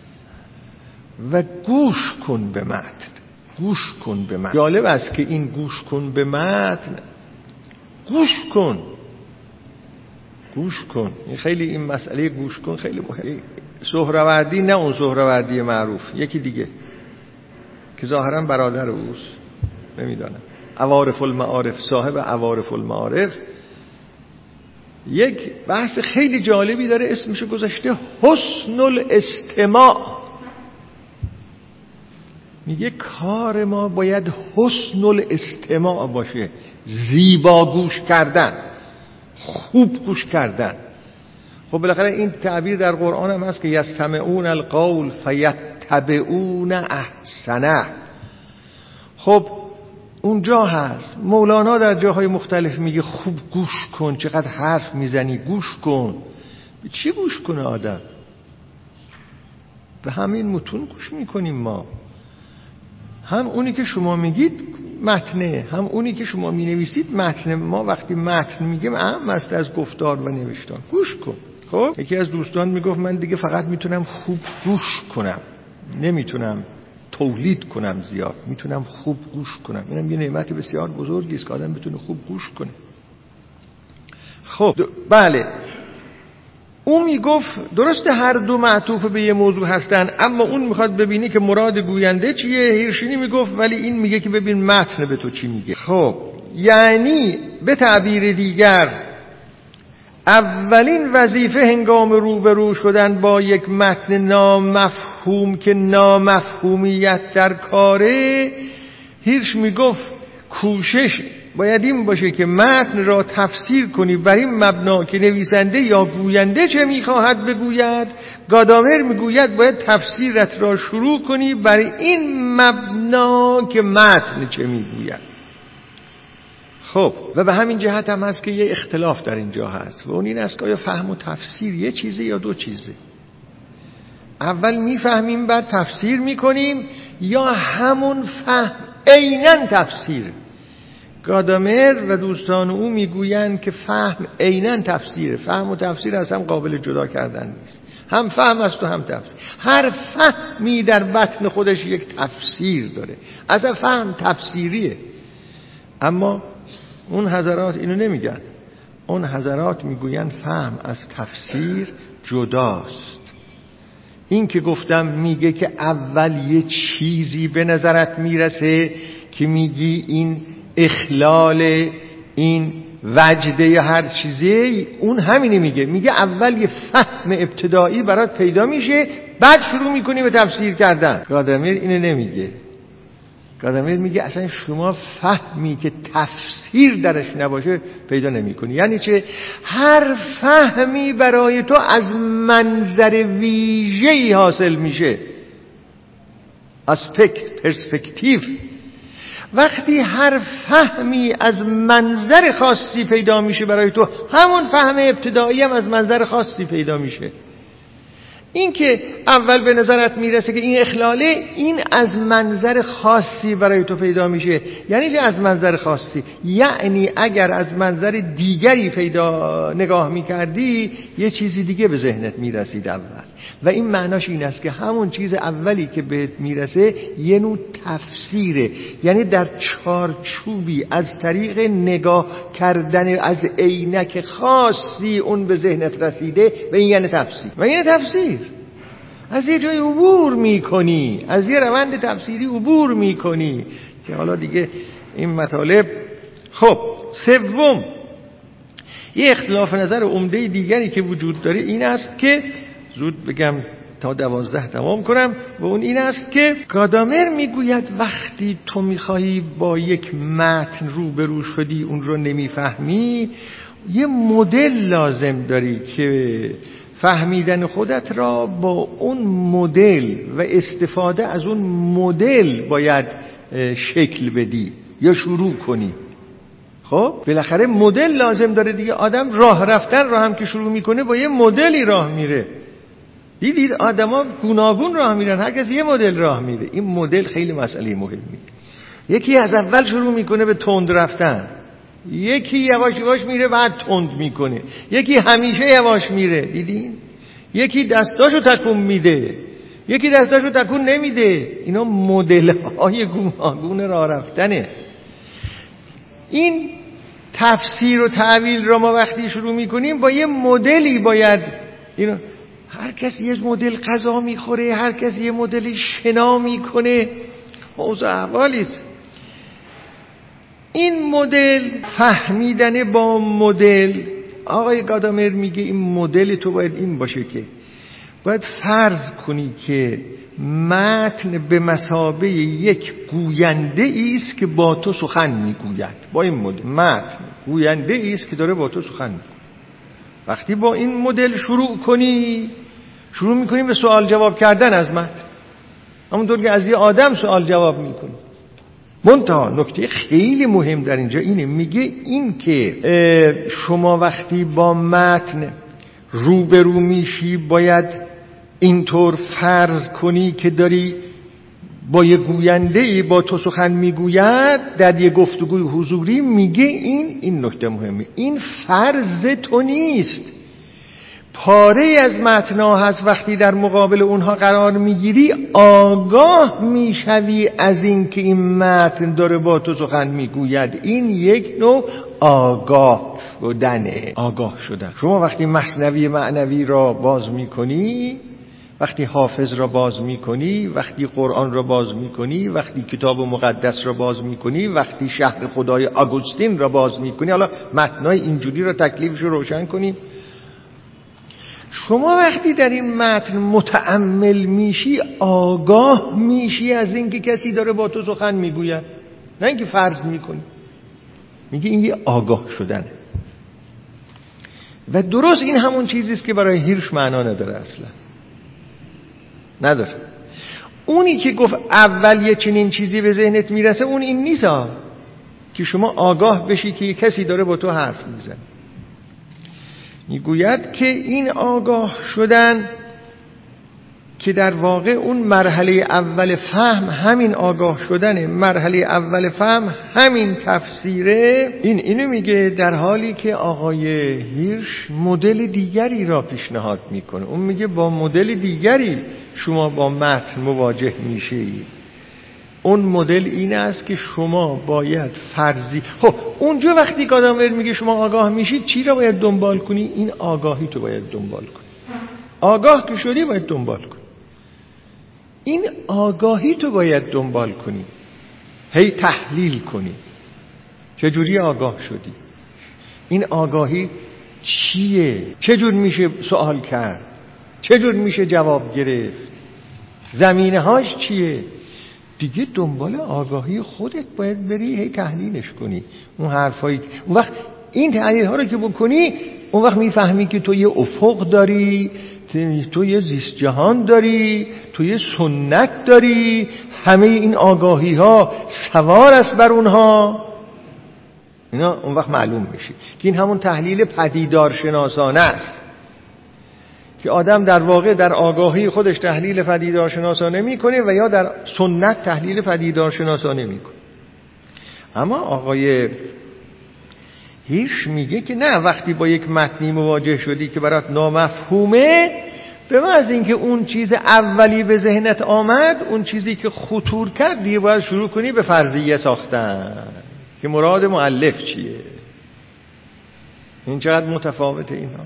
و گوش کن به متن. گوش کن به متن. جالب است که این گوش کن به متن، گوش کن این خیلی، این مسئله گوش کن خیلی مهمه. سهروردی، نه اون سهروردی معروف، یکی دیگه که ظاهرا برادر اوست، نمیدانم، عوارف المعارف، صاحب عوارف المعارف، یک بحث خیلی جالبی داره، اسمشو گذاشته حسن الاستماع. میگه کار ما باید حسن الاستماع باشه، زیبا گوش کردن، خوب گوش کردن. خب بالاخره این تعبیر در قرآن هم هست که یستمعون القول فیتبعون احسنه. خب اونجا هست. مولانا در جاهای مختلف میگه خوب گوش کن، چقدر حرف میزنی، گوش کن. به چی گوش کنه آدم؟ به همین متون گوش میکنیم ما. هم اونی که شما میگید متنه، هم اونی که شما مینویسید متنه. ما وقتی متن میگیم اهم است از گفتار و نوشتار. گوش کن. خب یکی از دوستان میگفت من دیگه فقط میتونم خوب گوش کنم، نمیتونم تولید کنم زیاد، میتونم خوب گوش کنم. اینم یه نعمت بسیار بزرگی است که آدم بتونه خوب گوش کنه. خب بله، اون میگفت درسته هر دو معطوف به یه موضوع هستن، اما اون میخواد ببینی که مراد گوینده چیه. هیرشینی میگفت ولی این میگه که ببین متن به تو چی میگه. خب یعنی به تعبیر دیگر اولین وظیفه هنگام روبرو شدن با یک متن نامفهوم که نامفهومیت در کاره، هیرش میگفت کوشش باید این باشه که متن را تفسیر کنی بر این مبنا که نویسنده یا گوینده چه میخواهد بگوید. گادامر میگوید باید تفسیرت را شروع کنی بر این مبنا که متن چه میگوید. خب و به همین جهت هم هست که یه اختلاف در اینجا هست و اون این است که آیا فهم و تفسیر یه چیزه یا دو چیزه؟ اول میفهمیم بعد تفسیر میکنیم یا همون فهم عیناً تفسیر؟ گادامر و دوستان او میگویند که فهم عیناً تفسیره. فهم و تفسیر اصلا قابل جدا کردن نیست، هم فهم است و هم تفسیر. هر فهمی در بطن خودش یک تفسیر داره، اصلا فهم تفسیریه. اما اون حضرات اینو نمیگن، اون حضرات میگوین فهم از تفسیر جداست. این که گفتم میگه که اول یه چیزی به نظرت میرسه که میگی این اخلال، این وجده یا هر چیزی، اون همینی میگه اول یه فهم ابتدایی برات پیدا میشه بعد شروع میکنی به تفسیر کردن. گادامر اینو نمیگه. گادامر میگه اصلا شما فهمی که تفسیر درش نباشه پیدا نمیکنی. یعنی چه؟ هر فهمی برای تو از منظر ویژه‌ای حاصل میشه، اسپکت، پرسپکتیو. وقتی هر فهمی از منظر خاصی پیدا میشه برای تو، همون فهم ابتدایی هم از منظر خاصی پیدا میشه. این که اول به نظرت میرسه که این اخلاله، این از منظر خاصی برای تو پیدا میشه. یعنی چه از منظر خاصی؟ یعنی اگر از منظر دیگری نگاه میکردی یه چیزی دیگه به ذهنت میرسید اول، و این معناش این است که همون چیز اولی که بهت میرسه یه نوع تفسیره. یعنی در چارچوبی از طریق نگاه کردن از عینک خاصی اون به ذهنت رسیده و این یعنی تفسیر. و این تفسیر از یه جای عبور میکنی، از یه روند تفسیری عبور میکنی که حالا دیگه این مطالب. خب سوم، یه اختلاف نظر عمده دیگری که وجود داره این است که زود بگم تا 12 تمام کنم، و اون این است که گادامر میگوید وقتی تو میخوایی با یک متن روبرو شدی اون رو نمیفهمی، یه مدل لازم داری که فهمیدن خودت را با اون مدل و استفاده از اون مدل باید شکل بدی یا شروع کنی. خب بالاخره مدل لازم داره دیگه. آدم راه رفتن را هم که شروع میکنه با یه مدلی راه میره. دیدید آدما گوناگون راه میرن، هر کس یه مدل راه میره. این مدل خیلی مسئله مهمیه. یکی از اول شروع میکنه به تند رفتن، یکی یواش یواش میره بعد تند میکنه، یکی همیشه یواش میره. دیدین؟ یکی دستاشو تکون میده، یکی دستاشو تکون نمیده. اینا مدل‌های گوناگون راه رفتنه. این تفسیر و تعویل را ما وقتی شروع میکنیم با یه مدلی باید اینو، هر کس یه مدل غذا میخوره، هر کس یه مدل شنا میکنه، اوضاع احوالیست. این مدل فهمیدن با مدل، آقای گادامر میگه این مدل تو باید این باشه که باید فرض کنی که متن به مثابه یک گوینده ایست که با تو سخن میگوید. با این مدل متن گوینده ایست که داره با تو سخن میگوید. وقتی با این مدل شروع میکنی به سوال جواب کردن از متن، همونطور که از یه آدم سوال جواب میکنی. منتها نکته خیلی مهم در اینجا اینه، میگه این که شما وقتی با متن روبرو میشی باید اینطور فرض کنی که داری با یه گوینده‌ای با تو سخن میگوید در یه گفتگوی حضوری. میگه این نکته مهمه، این فرض تو نیست، پاره از متن‌ها هست. وقتی در مقابل اونها قرار میگیری آگاه میشوی از این که این متن داره با تو سخن میگوید. این یک نوع آگاه شدنه، آگاه شدن. شما وقتی مثنوی معنوی را باز میکنی، وقتی حافظ را باز میکنی، وقتی قرآن را باز میکنی، وقتی کتاب مقدس را باز میکنی، وقتی شهر خدای آگوستین را باز میکنی، حالا متنای اینجوری را تکلیفش رو روشن کنیم. شما وقتی در این متن متأمل میشی آگاه میشی از اینکه کسی داره با تو سخن میگوید، نه اینکه فرض میکنی. میگه این یه آگاه شدنه. و درست این همون چیزیست که برای هیرش معنا نداره، اصلا نداره. اونی که گفت اول یه چنین چیزی به ذهنت میرسه اون این نیست. که شما آگاه بشی که یک کسی داره با تو حرف میزنه. میگوید که این آگاه شدن که در واقع اون مرحله اول فهم همین آگاه شدن، مرحله اول فهم همین تفسیره. اینو میگه در حالی که آقای هیرش مدل دیگری را پیشنهاد میکنه. اون میگه با مدل دیگری شما با متن مواجه میشید. اون مدل این است که شما باید فرضی، خب اونجا وقتی گادامر میگه شما آگاه میشید چی را باید دنبال کنی؟ این آگاهی تو باید دنبال کنی. آگاه که شدی باید دنبال کنی. این آگاهی تو باید دنبال کنی، هی تحلیل کنی چجوری آگاه شدی، این آگاهی چیه، چجور میشه سوال کرد، چجور میشه جواب گرفت، زمینه هاش چیه. دیگه دنبال آگاهی خودت باید بری هی تحلیلش کنی. اون حرفایی اون وقت این تحلیل ها رو که بکنی، اون وقت میفهمی که تو یه افق داری، تو یه زیست جهان داری، تو یه سنت داری، همه این آگاهی ها سوار است بر اونها. اینا اون وقت معلوم میشه که این همون تحلیل پدیدارشناسانه است که آدم در واقع در آگاهی خودش تحلیل پدیدارشناسانه میکنه و یا در سنت تحلیل پدیدارشناسانه میکنه. اما آقای هیرش میگه که نه، وقتی با یک متنی مواجه شدی که برات نامفهومه، به محض اینکه اون چیز اولی به ذهنت آمد، اون چیزی که خطور کرد، دیگه باید شروع کنی به فرضیه ساختن که مراد مؤلف چیه. این چقدر متفاوته اینها.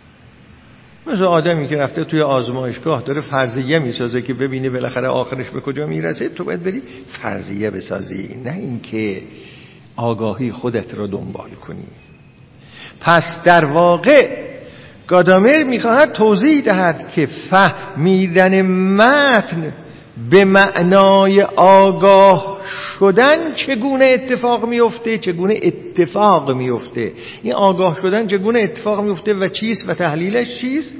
مثل آدمی که رفته توی آزمایشگاه داره فرضیه میسازه که ببینه بالاخره آخرش به کجا میرسه. تو باید بری فرضیه بسازی، نه اینکه آگاهی خودت رو دنبال کنی. پس در واقع گادامر میخواهد توضیح دهد که فهمیدن متن به معنای آگاه شدن چگونه اتفاق میفته، چگونه اتفاق میفته. این آگاه شدن چگونه اتفاق میفته و چیست و تحلیلش چیست.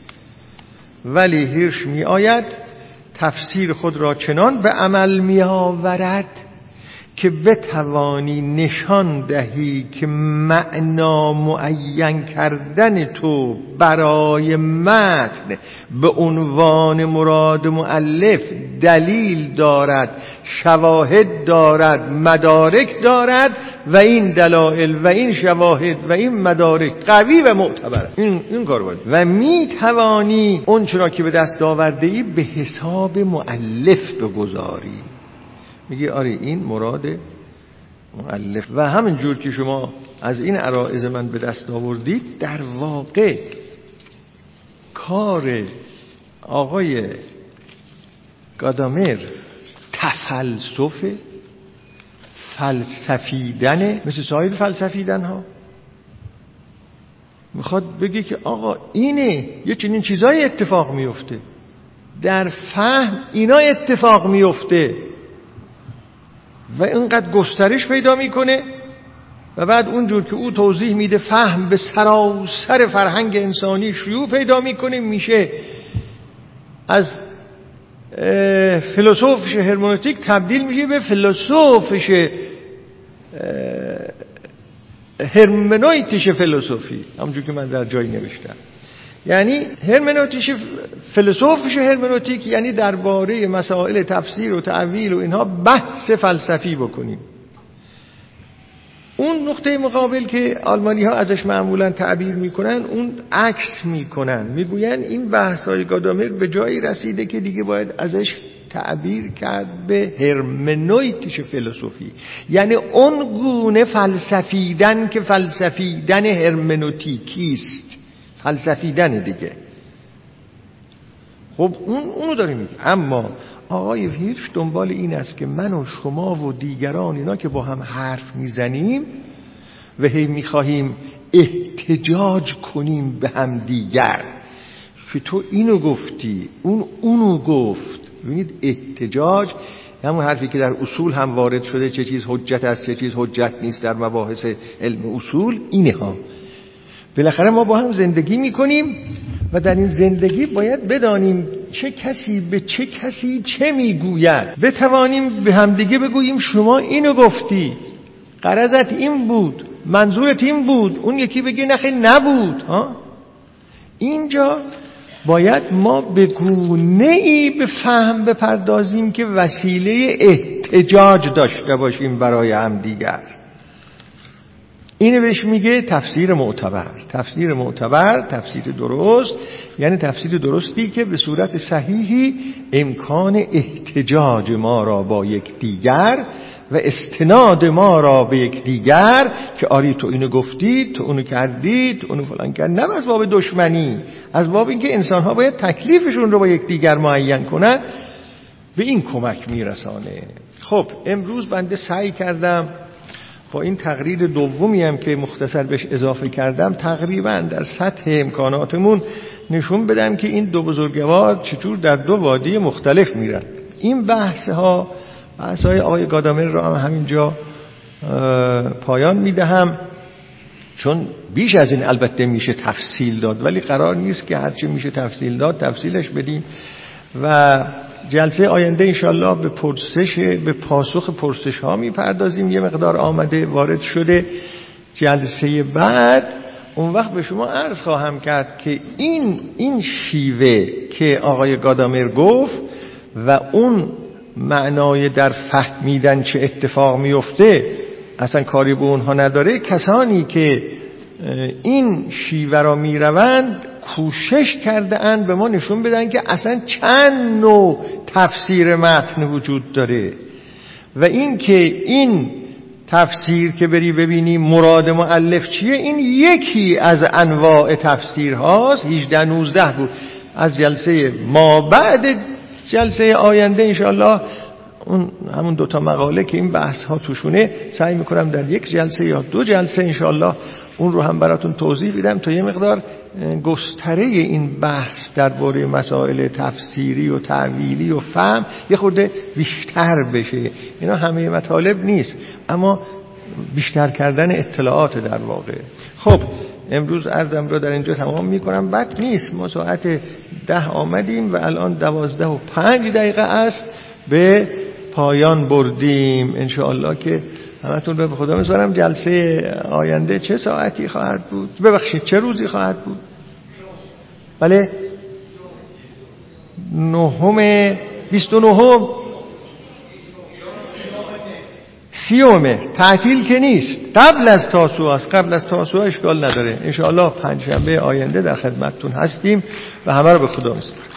ولی هیرش می آید تفسیر خود را چنان به عمل می آورد که بتوانی نشان دهی که معنا معین کردن تو برای متن به عنوان مراد مؤلف دلیل دارد، شواهد دارد، مدارک دارد و این دلایل و این شواهد و این مدارک قوی و معتبر. این کار باید و می توانی اون چرا که به دست آورده ای به حساب مؤلف بگذاری. میگه آره این مراد مؤلف. و همین جور که شما از این عرائض من به دست آوردید، در واقع کار آقای گادامر تفلسف، فلسفیدنه، مثل سایر فلسفیدن ها. میخواد بگه که آقا اینه، یه چنین چیزای اتفاق میفته در فهم، اینا اتفاق میفته و اینقدر گسترش پیدا میکنه و بعد اونجور که او توضیح میده فهم به سراسر فرهنگ انسانی شیوع پیدا میکنه، میشه از فیلسوفش هرمنوتیک تبدیل میشه به فیلسوفش هرمنوتیش فیلسوفی، همونجور که من در جایی نوشتم. یعنی هرمنوتیش فیلسوفش هرمنوتیک یعنی درباره مسائل تفسیر و تأویل و اینها بحث فلسفی بکنیم. اون نقطه مقابل که آلمانی ها ازش معمولا تعبیر میکنن، اون عکس میکنن، میگوین این بحث های گادامر به جایی رسیده که دیگه باید ازش تعبیر کرد به هرمنوتیش فیلسوفی، یعنی اون گونه فلسفیدن که فلسفیدن هرمنوتیکیست، فلسفیدن دیگه. خب اونو داره میگه. اما آقای هیرش دنبال این است که من و شما و دیگران اینا که با هم حرف میزنیم و هی میخواهیم احتجاج کنیم به هم دیگر که تو اینو گفتی، اونو گفت. ببینید احتجاج همون حرفی که در اصول هم وارد شده، چه چیز حجت است چه چیز حجت نیست در مباحث علم اصول، اینه ها. بالاخره ما با هم زندگی میکنیم و در این زندگی باید بدانیم چه کسی به چه کسی چه میگوید، بتوانیم به همدیگه بگوییم شما اینو گفتی، غرضت این بود، منظورت این بود، اون یکی بگه نه خیلی نبود. اینجا باید ما به گونه‌ای به فهم بپردازیم که وسیله احتجاج داشته باشیم برای همدیگر. اینو بهش میگه تفسیر معتبر. تفسیر معتبر، تفسیر درست، یعنی تفسیر درستی که به صورت صحیحی امکان احتجاج ما را با یکدیگر و استناد ما را به یکدیگر که آری تو اینو گفتی، تو اونو کردی، تو اونو فلان کرد، نه از باب دشمنی، از باب اینکه انسان‌ها باید تکلیفشون رو با یکدیگر معین کنن، به این کمک میرسانه. خب امروز بنده سعی کردم با این تقریر دومی هم که مختصر بهش اضافه کردم تقریبا در سطح امکاناتمون نشون بدم که این دو بزرگوار چجور در دو وادی مختلف میرن. این بحث‌های آقای گادامر را هم همینجا پایان میدهم، چون بیش از این البته میشه تفصیل داد، ولی قرار نیست که هرچی میشه تفصیل داد تفصیلش بدیم و جلسه آینده انشالله به پاسخ پرسش ها میپردازیم. یه مقدار آمده وارد شده. جلسه بعد اون وقت به شما عرض خواهم کرد که این شیوه که آقای گادامر گفت و اون معنای در فهمیدن چه اتفاق میفته اصلا کاری به اونها نداره. کسانی که این شیوه را میروند کوشش کرده اند به ما نشون بدن که اصلا چند نوع تفسیر متن وجود داره و این که این تفسیر که بری ببینی مراد مؤلف چیه، این یکی از انواع تفسیر هاست. 18-19 بود. از جلسه ما بعد جلسه آینده انشاءالله همون دوتا مقاله که این بحث ها توشونه سعی میکنم در یک جلسه یا دو جلسه انشاءالله اون رو هم براتون توضیح بدم تا یه مقدار گستره این بحث درباره مسائل تفسیری و تعویلی و فهم یه خورده بیشتر بشه. اینا همه مطالب نیست، اما بیشتر کردن اطلاعات در واقع. خب امروز عرضم رو در اینجا تمام میکنم. بد نیست، ما ساعت 10 آمدیم و الان 12:05 است، به پایان بردیم. انشاءالله که همتون رو به خدا می‌سپارم. جلسه آینده چه ساعتی خواهد بود؟ ببخشید چه روزی خواهد بود؟ بله 29 30 تعطیل که نیست، قبل از تاسوعا است. قبل از تاسوعا اشکال نداره. انشاءالله پنجشنبه آینده در خدمتتون هستیم و همه رو به خدا می‌سپارم.